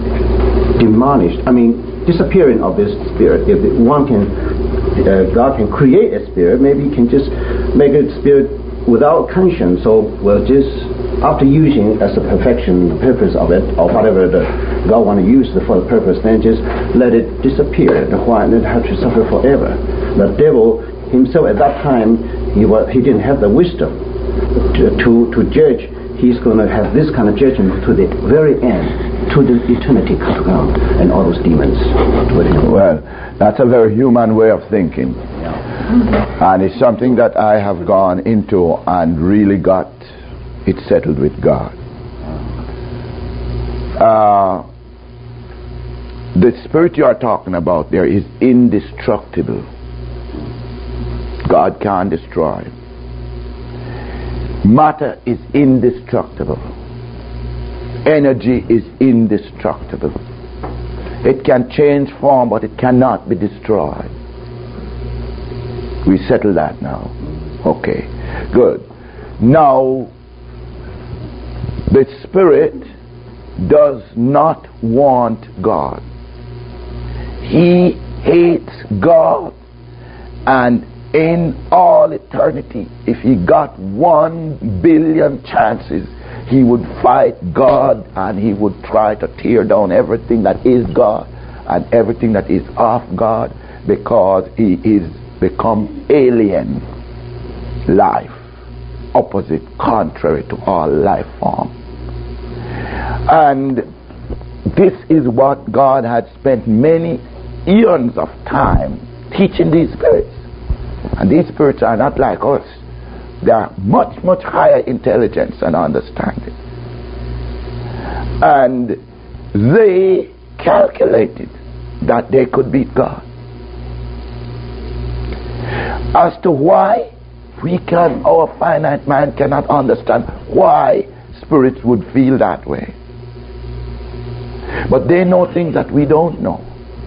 disappearing of this spirit? If one can, God can create a spirit, maybe he can just make a spirit without conscience, so we'll just, after using as a perfection the purpose of it, or whatever God want to use for the purpose, then just let it disappear. Why not have to suffer forever? The devil himself at that time, he didn't have the wisdom to judge. He's going to have this kind of judgment to the very end, to the eternity to come, and all those demons with him. Well, that's a very human way of thinking. And it's something that I have gone into and really got it settled with God. The spirit you are talking about there is indestructible. God can't destroy. Matter is indestructible. Energy is indestructible. It can change form, but it cannot be destroyed. We settle that now. Okay, good. Now, the spirit does not want God. He hates God, and in all eternity, if he got 1 billion chances, he would fight God, and he would try to tear down everything that is God and everything that is of God, because he is become alien life, opposite, contrary to all life form. And this is what God had spent many eons of time teaching these spirits. And these spirits are not like us. They are much, much higher intelligence and understanding. And they calculated that they could beat God. As to why, our finite mind cannot understand why spirits would feel that way. But they know things that we don't know.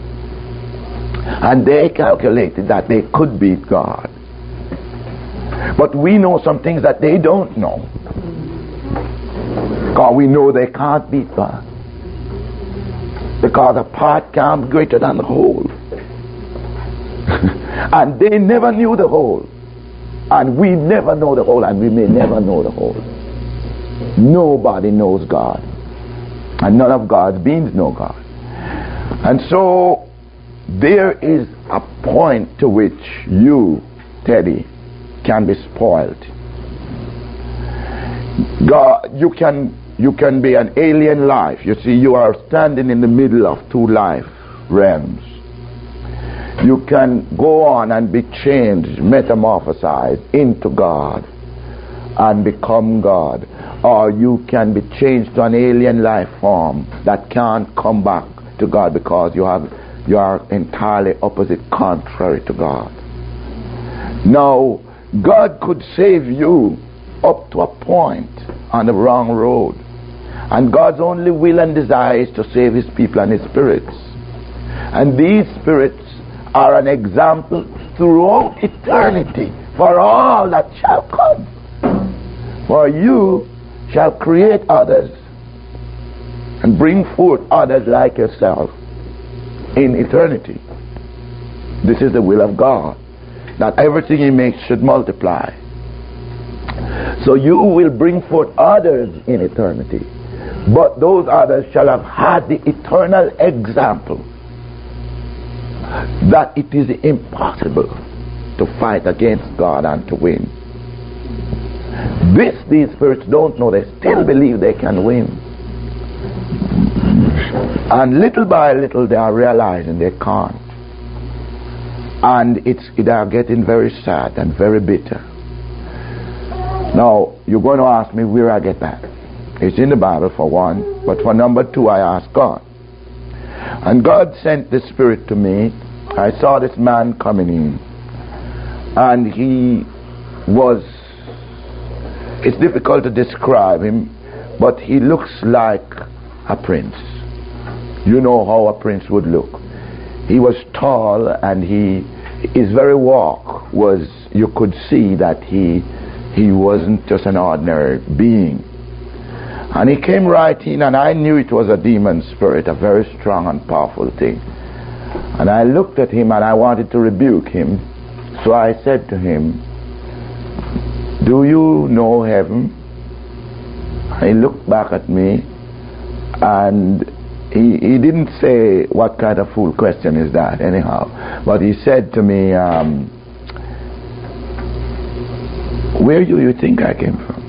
And they calculated that they could beat God. But we know some things that they don't know. Because we know they can't beat God. Because a part can't be greater than the whole. And they never knew the whole. And we never know the whole, and we may never know the whole. Nobody knows God. And none of God's beings know God. And so there is a point to which you, Teddy, can be spoiled. God, you can be an alien life. You see, you are standing in the middle of two life realms. You can go on and be changed, metamorphosized into God and become God. Or you can be changed to an alien life form that can't come back to God because you have you are entirely opposite, contrary to God. Now, God could save you up to a point on the wrong road. And God's only will and desire is to save His people and His spirits. And these spirits are an example throughout eternity for all that shall come. For you shall create others and bring forth others like yourself in eternity. This is the will of God, that everything He makes should multiply. So you will bring forth others in eternity, but those others shall have had the eternal example that it is impossible to fight against God and to win. This these spirits don't know. They still believe they can win. And little by little they are realizing they can't. And they are getting very sad and very bitter. Now, you're going to ask me where I get that. It's in the Bible for one, but for number two, I asked God. And God sent the Spirit to me. I saw this man coming in, and he was, it's difficult to describe him, but he looks like a prince. You know how a prince would look. He was tall, and his very walk was, you could see that he wasn't just an ordinary being. And he came right in, and I knew it was a demon spirit, a very strong and powerful thing. And I looked at him and I wanted to rebuke him. So I said to him, "Do you know heaven?" He looked back at me, and he didn't say, "What kind of fool question is that?" anyhow. But he said to me, "Where do you think I came from?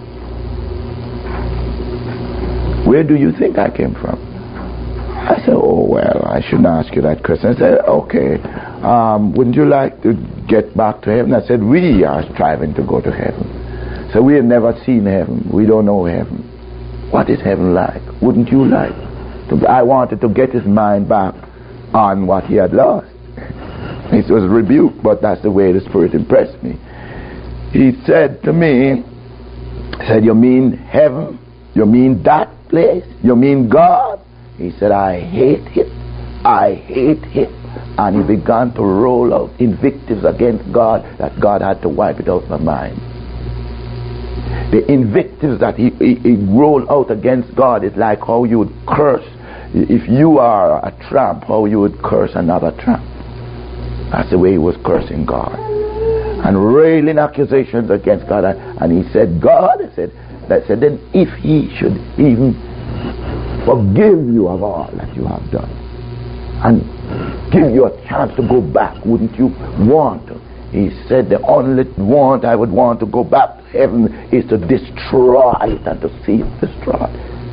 Where do you think I came from?" I said, "Oh, well, I shouldn't ask you that question." I said, "Okay, wouldn't you like to get back to heaven?" I said, "We are striving to go to heaven. So we have never seen heaven. We don't know heaven. What is heaven like? Wouldn't you like to?" I wanted to get his mind back on what he had lost. It was a rebuke, but that's the way the Spirit impressed me. He said to me, he said, "You mean heaven? You mean that place? You mean God?" He said, "I hate it. I hate it." And he began to roll out invectives against God that God had to wipe it out of my mind. The invectives that he rolled out against God is like how you would curse. If you are a tramp, how you would curse another tramp. That's the way he was cursing God. And railing accusations against God. And he said, "God," I said, "then if he should even forgive you of all that you have done and give you a chance to go back, wouldn't you want to?" He said, "The only want I would want to go back to heaven is to destroy it and to see it destroyed."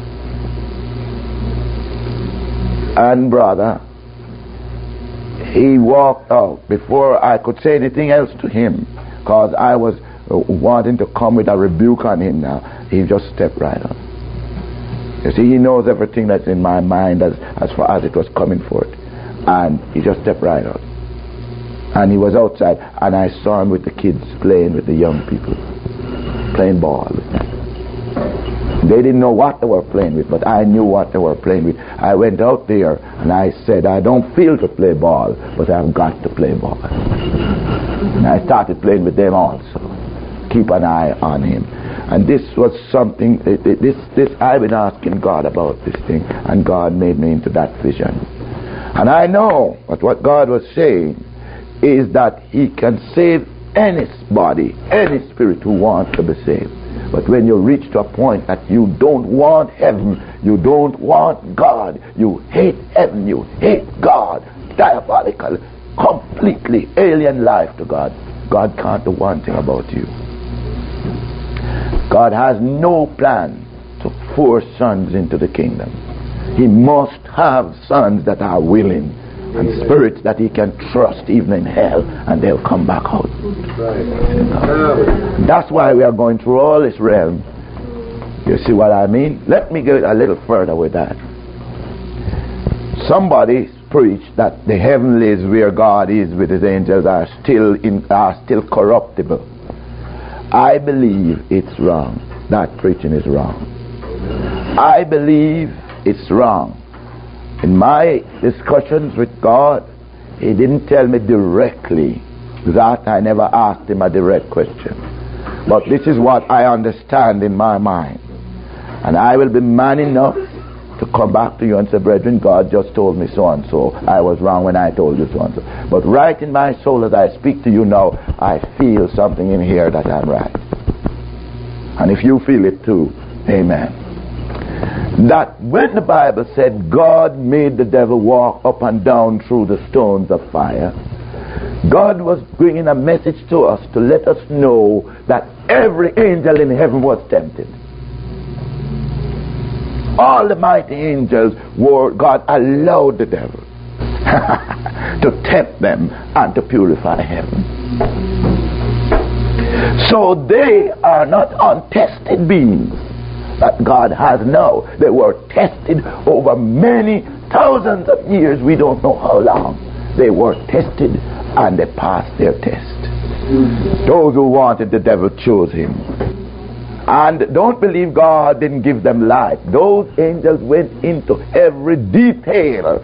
And brother, he walked out before I could say anything else to him, because I was wanting to come with a rebuke on him now. He just stepped right on. You see, he knows everything that's in my mind as far as it was coming forth. And he just stepped right out. And he was outside, and I saw him with the kids playing with the young people, playing ball with them. They didn't know what they were playing with, but I knew what they were playing with. I went out there and I said, "I don't feel to play ball, but I've got to play ball." And I started playing with them also. Keep an eye on him. And this was something, this I've been asking God about this thing, and God made me into that vision. And I know that what God was saying is that He can save any body, any spirit who wants to be saved. But when you reach to a point that you don't want heaven, you don't want God, you hate heaven, you hate God, diabolical, completely alien life to God, God can't do one thing about you. God has no plan to force sons into the kingdom. He must have sons that are willing and spirits that he can trust even in hell, and they'll come back out. That's why we are going through all this realm. You see what I mean? Let me go a little further with that. Somebody preach that the heavenlies where God is with his angels are still corruptible. I believe it's wrong. That preaching is wrong. I believe it's wrong. In my discussions with God, he didn't tell me directly that. I never asked him a direct question. But this is what I understand in my mind. And I will be man enough to come back to you and say, brethren, God just told me so and so. I was wrong when I told you so and so. But right in my soul as I speak to you now, I feel something in here that I'm right. And if you feel it too, amen. That when the Bible said God made the devil walk up and down through the stones of fire, God was bringing a message to us to let us know that every angel in heaven was tempted. All the mighty angels were, God allowed the devil to tempt them and to purify heaven. So they are not untested beings that God has now. They were tested over many thousands of years. We don't know how long. They were tested and they passed their test. Those who wanted the devil chose him. And don't believe God didn't give them life. Those angels went into every detail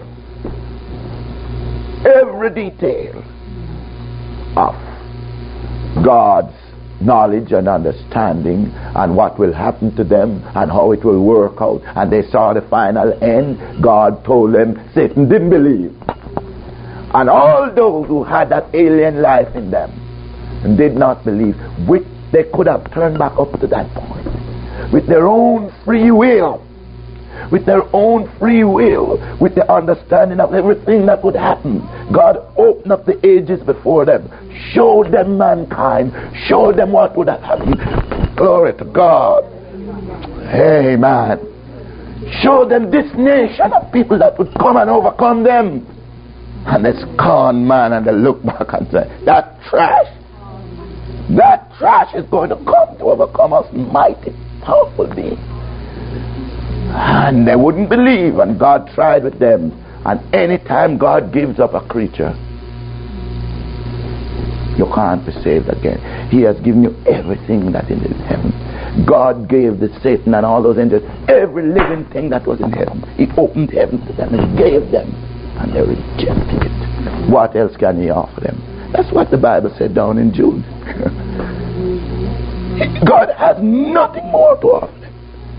of God's knowledge and understanding and what will happen to them and how it will work out. And they saw the final end. God told them Satan didn't believe. And all those who had that alien life in them and did not believe, which they could have turned back up to that point with their own free will, with the understanding of everything that would happen. God opened up the ages before them, showed them mankind, showed them what would have happened. Glory to God. Amen. Showed them this nation of people that would come and overcome them. And they scorn man and they look back and say, that trash is going to come to overcome us, mighty, powerful being. And they wouldn't believe, and God tried with them. And anytime God gives up a creature, you can't be saved again. He has given you everything that is in heaven. God gave the Satan and all those angels every living thing that was in heaven. He opened heaven to them and gave them, and they rejected it. What else can he offer them? That's what the Bible said down in Jude. God has nothing more to offer them.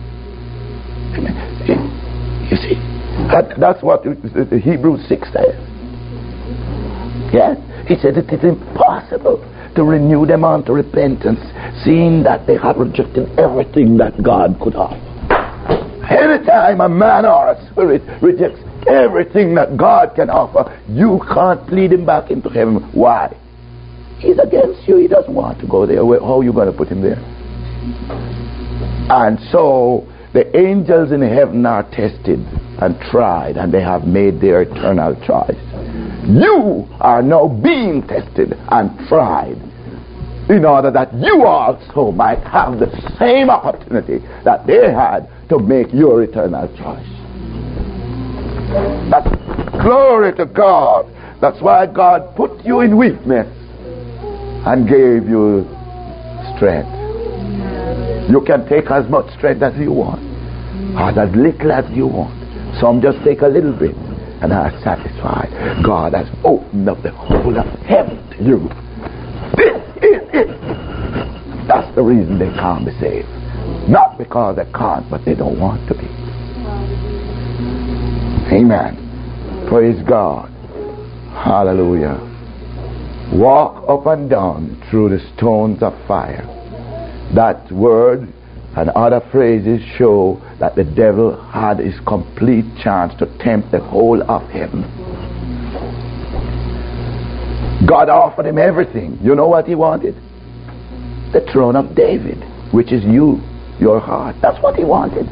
You see, that's what Hebrews 6 says. Yes, he said it is impossible to renew them unto repentance, seeing that they have rejected everything that God could offer. Anytime a man or a spirit rejects everything that God can offer, you can't lead him back into heaven. Why? He's against you. He doesn't want to go there. How are you going to put him there? And so the angels in heaven are tested and tried, and they have made their eternal choice. You are now being tested and tried in order that you also might have the same opportunity that they had to make your eternal choice. That's glory to God. That's why God put you in weakness and gave you strength. You can take as much strength as you want, or as little as you want. Some just take a little bit and are satisfied. God has opened up the whole of heaven to you. This is it. That's the reason they can't be saved. Not because they can't, but they don't want to be. Amen. Praise God. Hallelujah. Walk up and down through the stones of fire. That word and other phrases show that the devil had his complete chance to tempt the whole of heaven. God offered him everything. You know what he wanted? The throne of David, which is you, your heart. That's what he wanted.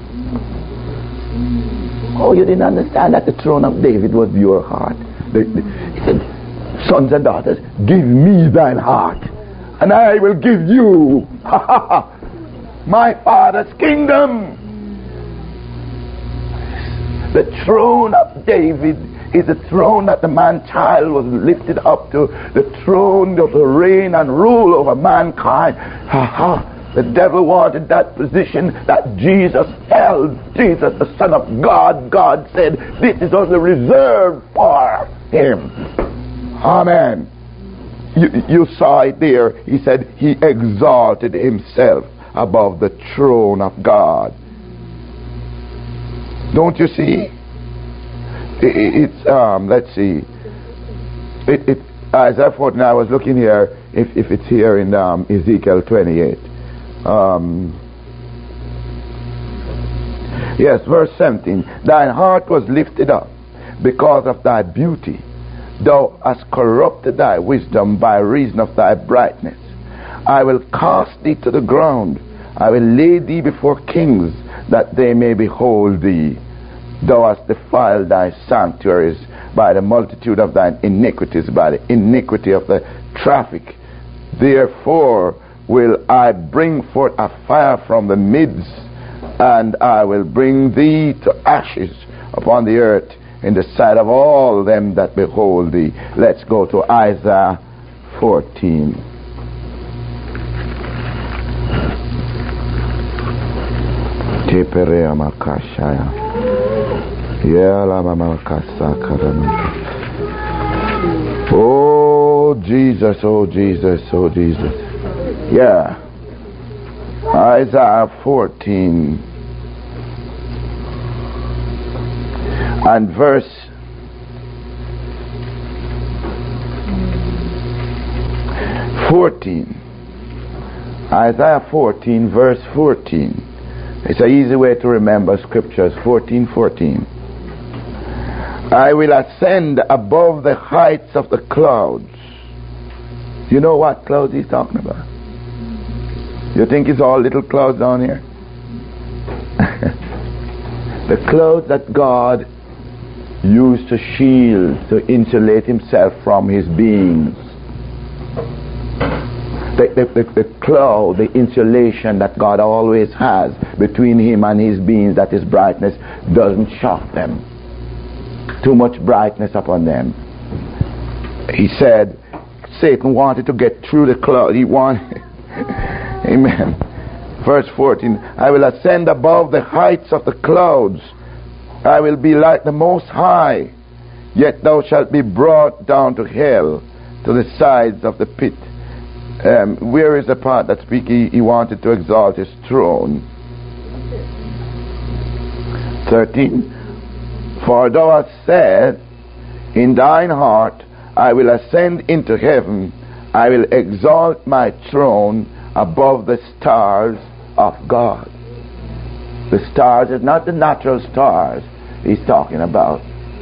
Oh, you didn't understand that the throne of David was your heart. He said, sons and daughters, give me thine heart, and I will give you my Father's kingdom. The throne of David is the throne that the man-child was lifted up to, the throne of the reign and rule over mankind. The devil wanted that position that Jesus held. Jesus, the Son of God, God said, this is only reserved for him. Amen. You saw it there. He said he exalted himself above the throne of God. Don't you see? Let's see. Isaiah 14, I was looking here, if it's here in Ezekiel 28. Yes, verse 17. Thine heart was lifted up because of thy beauty. Thou hast corrupted thy wisdom by reason of thy brightness. I will cast thee to the ground. I will lay thee before kings, that they may behold thee. Thou hast defiled thy sanctuaries by the multitude of thine iniquities, by the iniquity of the traffic. Therefore will I bring forth a fire from the midst, and I will bring thee to ashes upon the earth in the sight of all them that behold thee. Let's go to Isaiah 14. Oh Jesus, oh Jesus, oh Jesus. Yeah. Isaiah 14 and verse 14. Isaiah 14 verse 14. It's an easy way to remember scriptures. 14:14. I will ascend above the heights of the clouds. You know what clouds he's talking about? You think it's all little clouds down here? The clouds that God used to shield, to insulate himself from his beings. The cloud, the insulation that God always has between him and his beings, that his brightness doesn't shock them. Too much brightness upon them. He said Satan wanted to get through the cloud. He wanted amen. Verse 14. I will ascend above the heights of the clouds. I will be like the Most High. Yet thou shalt be brought down to hell, to the sides of the pit. Where is the part that speaks? He wanted to exalt his throne. 13. For thou hast said in thine heart, I will ascend into heaven. I will exalt my throne above the stars of God. The stars is not the natural stars he's talking about.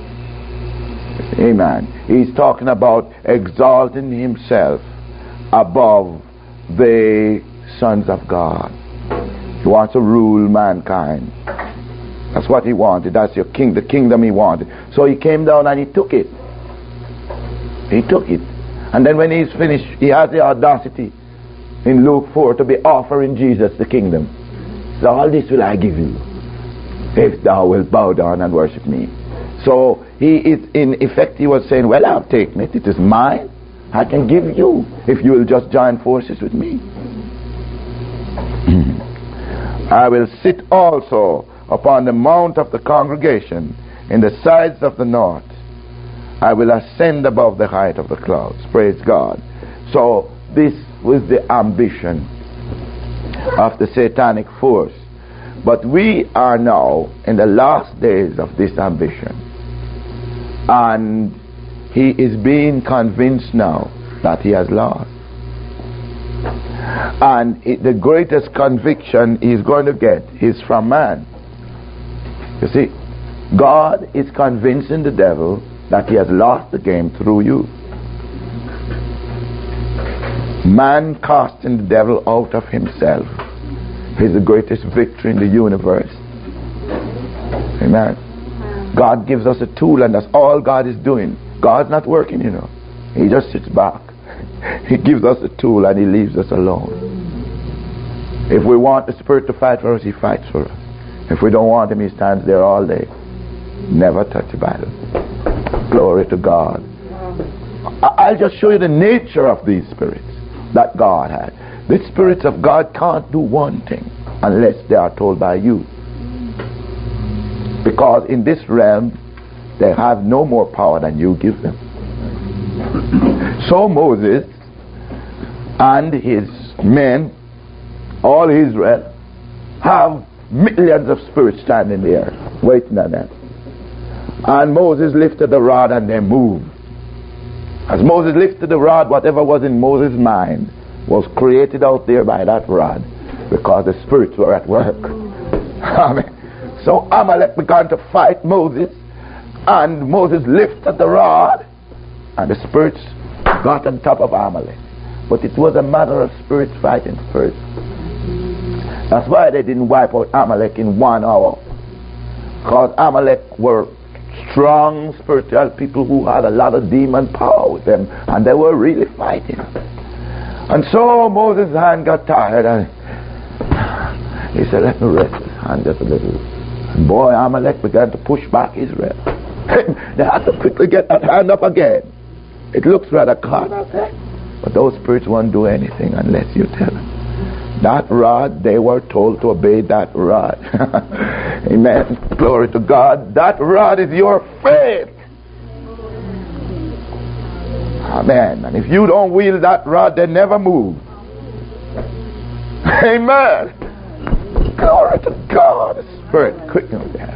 Amen. He's talking about exalting himself above the sons of God. He wants to rule mankind. That's what he wanted. That's the kingdom he wanted. So he came down and he took it. He took it. And then when he's finished, he has the audacity in Luke 4 to be offering Jesus the kingdom. So all this will I give you, if thou wilt bow down and worship me. So he is, in effect, he was saying, well, I've taken it. It is mine. I can give you if you will just join forces with me. I will sit also upon the mount of the congregation in the sides of the north. I will ascend above the height of the clouds. Praise God. So this was the ambition of the satanic force. But we are now in the last days of this ambition. And he is being convinced now that he has lost. And the greatest conviction he's going to get is from man. You see, God is convincing the devil that he has lost the game through you. Man casting the devil out of himself is the greatest victory in the universe. Amen. God gives us a tool, and that's all God is doing. God's not working, you know. He just sits back. He gives us a tool and he leaves us alone. If we want the Spirit to fight for us, he fights for us. If we don't want him, he stands there all day. Never touch a battle. Glory to God. I'll just show you the nature of these spirits that God had. The spirits of God can't do one thing unless they are told by you. Because in this realm, they have no more power than you give them. So Moses and his men, all Israel, have millions of spirits standing there, waiting on them. And Moses lifted the rod and they moved. As Moses lifted the rod, whatever was in Moses' mind was created out there by that rod, because the spirits were at work. Amen. So Amalek began to fight Moses, and Moses lifted the rod, and the spirits got on top of Amalek. But it was a matter of spirits fighting first. That's why they didn't wipe out Amalek in 1 hour. Because Amalek were strong spiritual people who had a lot of demon power with them, and they were really fighting. And so Moses' hand got tired, and he said, let me rest his hand just a little. And boy, Amalek began to push back Israel. They had to quickly get that hand up again. It looks rather carnal, but those spirits won't do anything unless you tell them. That rod, they were told to obey that rod. Amen. Glory to God. That rod is your faith. Amen. And if you don't wield that rod, they never move. Amen. Glory to God. The Spirit quickens there.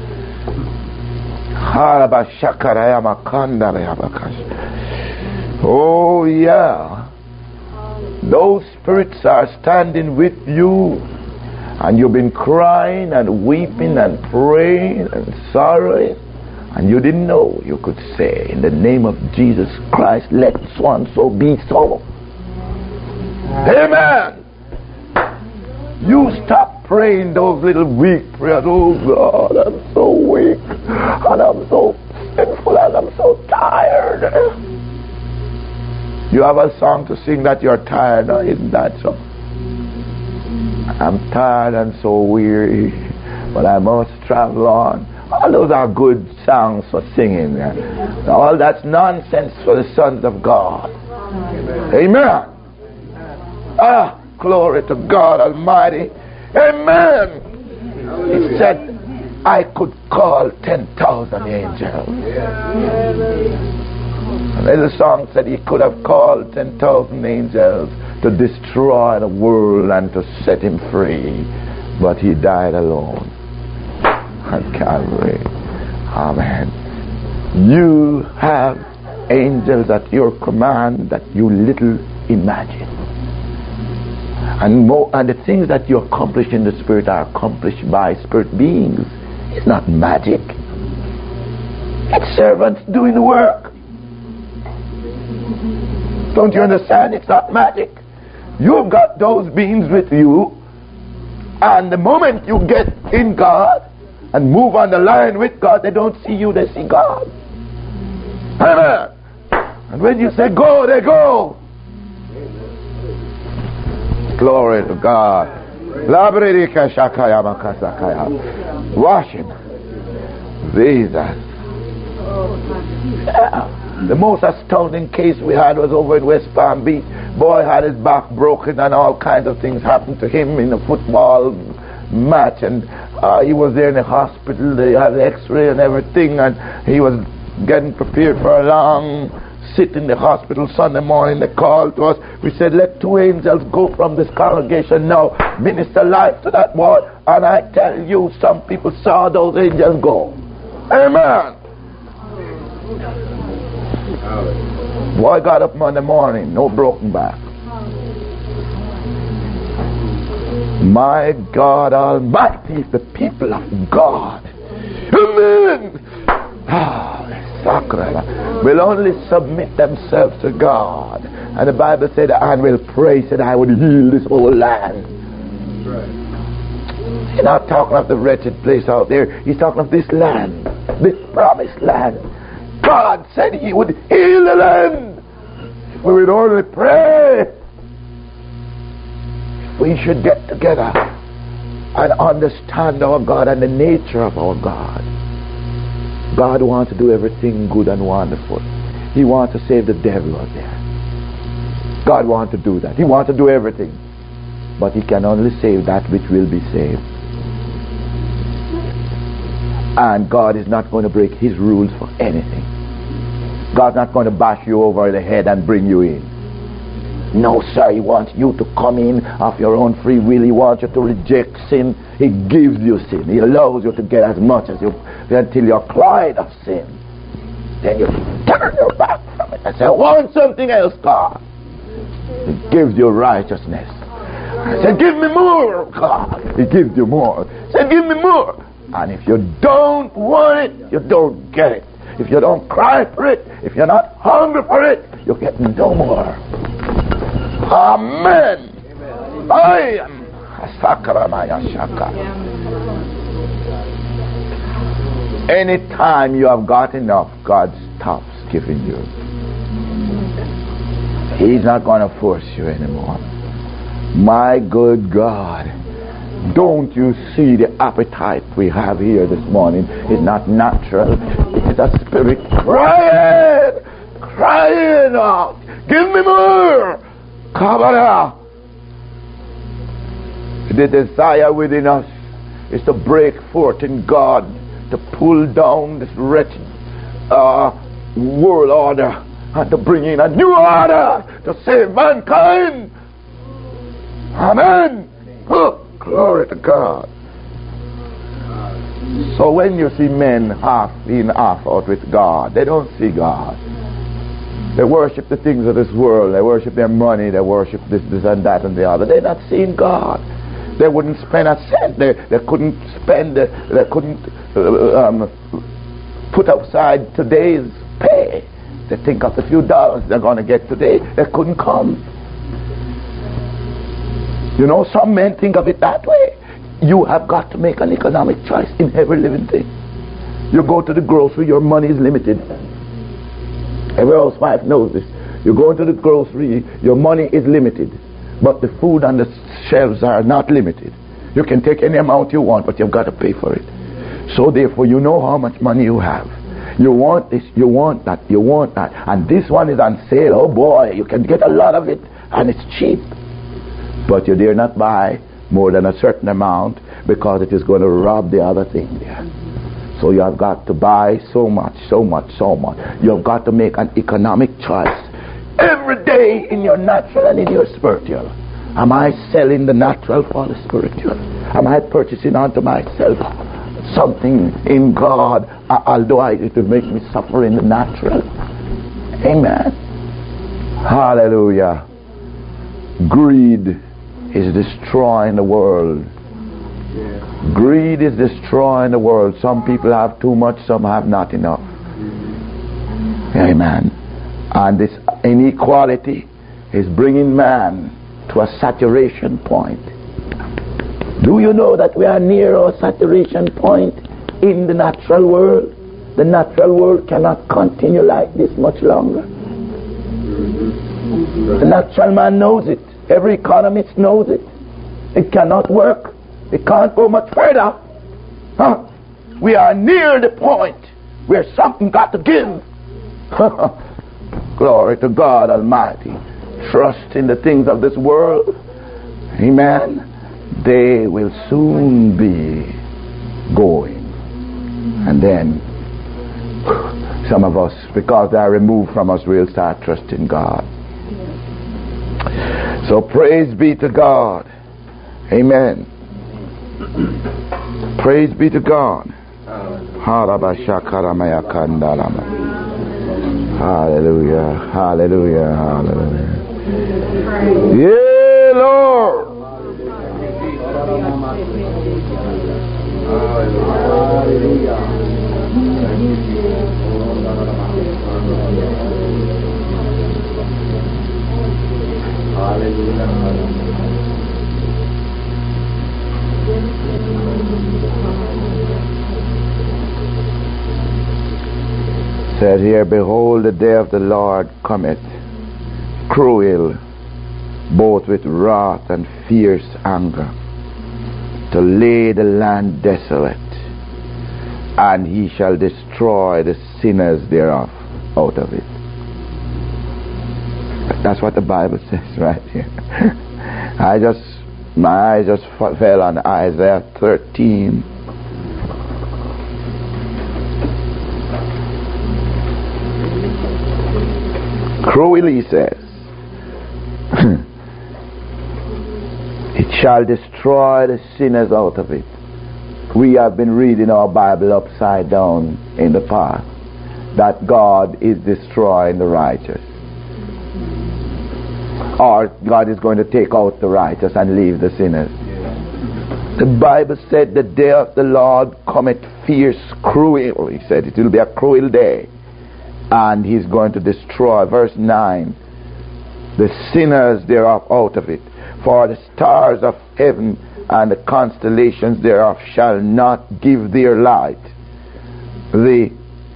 Oh yeah. Those spirits are standing with you, and you've been crying and weeping and praying and sorrowing, and you didn't know. You could say, in the name of Jesus Christ, let so and so be so. Amen. You stop praying those little weak prayers. Oh God, I'm so weak, and I'm so sinful, and I'm so tired. You have a song to sing that you're tired, no? Isn't that so? I'm tired and so weary, but I must travel on. All those are good songs for singing. All that's nonsense for the sons of God. Amen. Ah, glory to God Almighty. Amen. It said, I could call 10,000 angels. And the song said he could have called 10,000 angels to destroy the world and to set him free, but he died alone at Calvary. Amen. You have angels at your command that you little imagine. And the things that you accomplish in the Spirit are accomplished by spirit beings. It's not magic. It's servants doing the work. Don't you understand? It's not magic. You've got those beings with you, and the moment you get in God and move on the line with God, they don't see you, they see God. Amen. And when you say go, they go. Glory to God. Wash him. Jesus. Yeah. The most astounding case we had was over in West Palm Beach. Boy had his back broken and all kinds of things happened to him in a football match, and he was there in the hospital. They had the x-ray and everything, and he was getting prepared for a long sit in the hospital. Sunday morning they called to us. We said, let 2 angels go from this congregation now, minister life to that boy. And I tell you, some people saw those angels go. Amen. Boy got up Monday morning, no broken back. My God Almighty, the people of God, amen, will only submit themselves to God. And the Bible said, and will pray, said, I would heal this whole land. That's right. He's not talking of the wretched place out there. He's talking of this land, this promised land. God said he would heal the land if we would only pray. If we should get together and understand our God and the nature of our God, God wants to do everything good and wonderful. He wants to save the devil out there. God wants to do that. He wants to do everything. But He can only save that which will be saved. And God is not going to break His rules for anything. God's not going to bash you over the head and bring you in. No, sir. He wants you to come in of your own free will. He wants you to reject sin. He gives you sin. He allows you to get as much as you until you're cloyed of sin. Then you turn your back from it and say, I want something else, God. He gives you righteousness. I said, give me more, God. He gives you more. He said, give me more. And if you don't want it, you don't get it. If you don't cry for it, if you're not hungry for it, you get no more. Amen. I am Sakaramaya Shaka. Anytime you have got enough, God stops giving you. He's not going to force you anymore. My good God, don't you see the appetite we have here this morning is not natural. It is a spirit crying out, give me more. Kabbalah. The desire within us is to break forth in God, to pull down this wretched world order and to bring in a new order to save mankind. Amen. Oh, glory to God. So when you see men half in, half out with God, they don't see God. They worship the things of this world. They worship their money. They worship this and that and the other. They're not seeing God. They wouldn't spend a cent. They couldn't spend. They couldn't put aside today's pay. They think of the few dollars they're going to get today. They couldn't come. You know, some men think of it that way. You have got to make an economic choice in every living thing. You go to the grocery, your money is limited. Every housewife knows this. You go into the grocery, your money is limited. But the food on the shelves are not limited. You can take any amount you want, but you've got to pay for it. So therefore, you know how much money you have. You want this, you want that, you want that. And this one is on sale. Oh boy, you can get a lot of it, and it's cheap. But you dare not buy more than a certain amount because it is going to rob the other thing there. So you have got to buy so much. You have got to make an economic choice every day in your natural and in your spiritual. Am I selling the natural for the spiritual? Am I purchasing unto myself something in God, although it will make me suffer in the natural? Amen. Hallelujah. Greed is destroying the world. Greed is destroying the world. Some people have too much, some have not enough. Amen. And this inequality is bringing man to a saturation point. Do you know that we are near our saturation point in the natural world? The natural world cannot continue like this much longer. The natural man knows it. Every economist knows it. It cannot work. It can't go much further. We are near the point where something got to give. Glory to God Almighty. Trust in the things of this world. Amen. They will soon be going. And then some of us, because they are removed from us, will start trusting God. So praise be to God. Amen. Praise be to God. Hallelujah. Hallelujah. Hallelujah. Yeah, Lord. Said here, behold, the day of the Lord cometh, cruel, both with wrath and fierce anger, to lay the land desolate, and he shall destroy the sinners thereof out of it. That's what the Bible says right here. My eyes just fell on Isaiah 13. Cruelly says, it shall destroy the sinners out of it. We have been reading our Bible upside down in the past, that God is destroying the righteous, or God is going to take out the righteous and leave the sinners. The Bible said the day of the Lord cometh fierce, cruel. He said it will be a cruel day, and he's going to destroy. Verse 9, the sinners thereof out of it. For the stars of heaven and the constellations thereof shall not give their light. The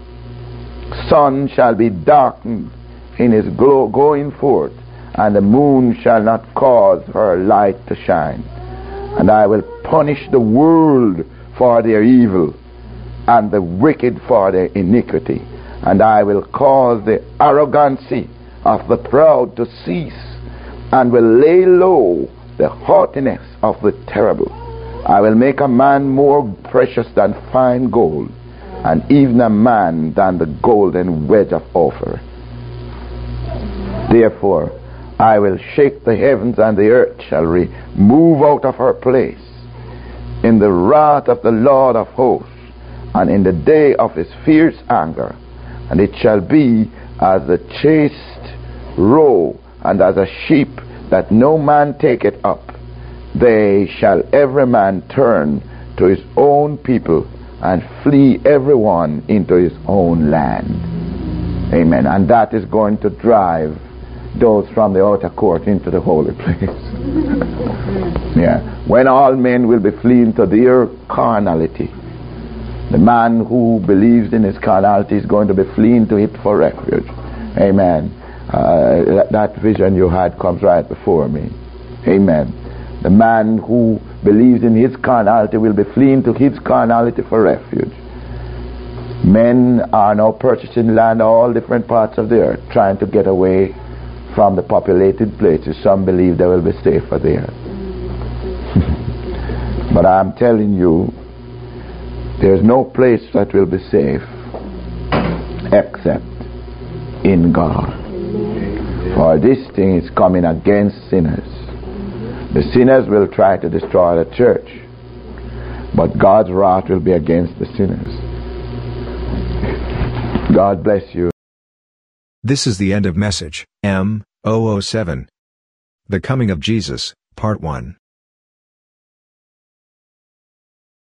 sun shall be darkened in his going forth, and the moon shall not cause her light to shine. And I will punish the world for their evil, and the wicked for their iniquity. And I will cause the arrogancy of the proud to cease, and will lay low the haughtiness of the terrible. I will make a man more precious than fine gold, and even a man than the golden wedge of Ophir. Therefore I will shake the heavens, and the earth shall remove out of her place in the wrath of the Lord of hosts, and in the day of his fierce anger. And it shall be as the chased roe, and as a sheep that no man taketh up. They shall every man turn to his own people, and flee every one into his own land. Amen. And that is going to drive those from the outer court into the holy place. Yeah. When all men will be fleeing to their carnality, the man who believes in his carnality is going to be fleeing to it for refuge. Amen. That vision you had comes right before me. Amen. The man who believes in his carnality will be fleeing to his carnality for refuge. Men are now purchasing land all different parts of the earth, trying to get away from the populated places. Some believe they will be safer there. But I'm telling you, there's no place that will be safe except in God. For this thing is coming against sinners. The sinners will try to destroy the church, but God's wrath will be against the sinners. God bless you. This is the end of message M007. The Coming of Jesus, Part 1.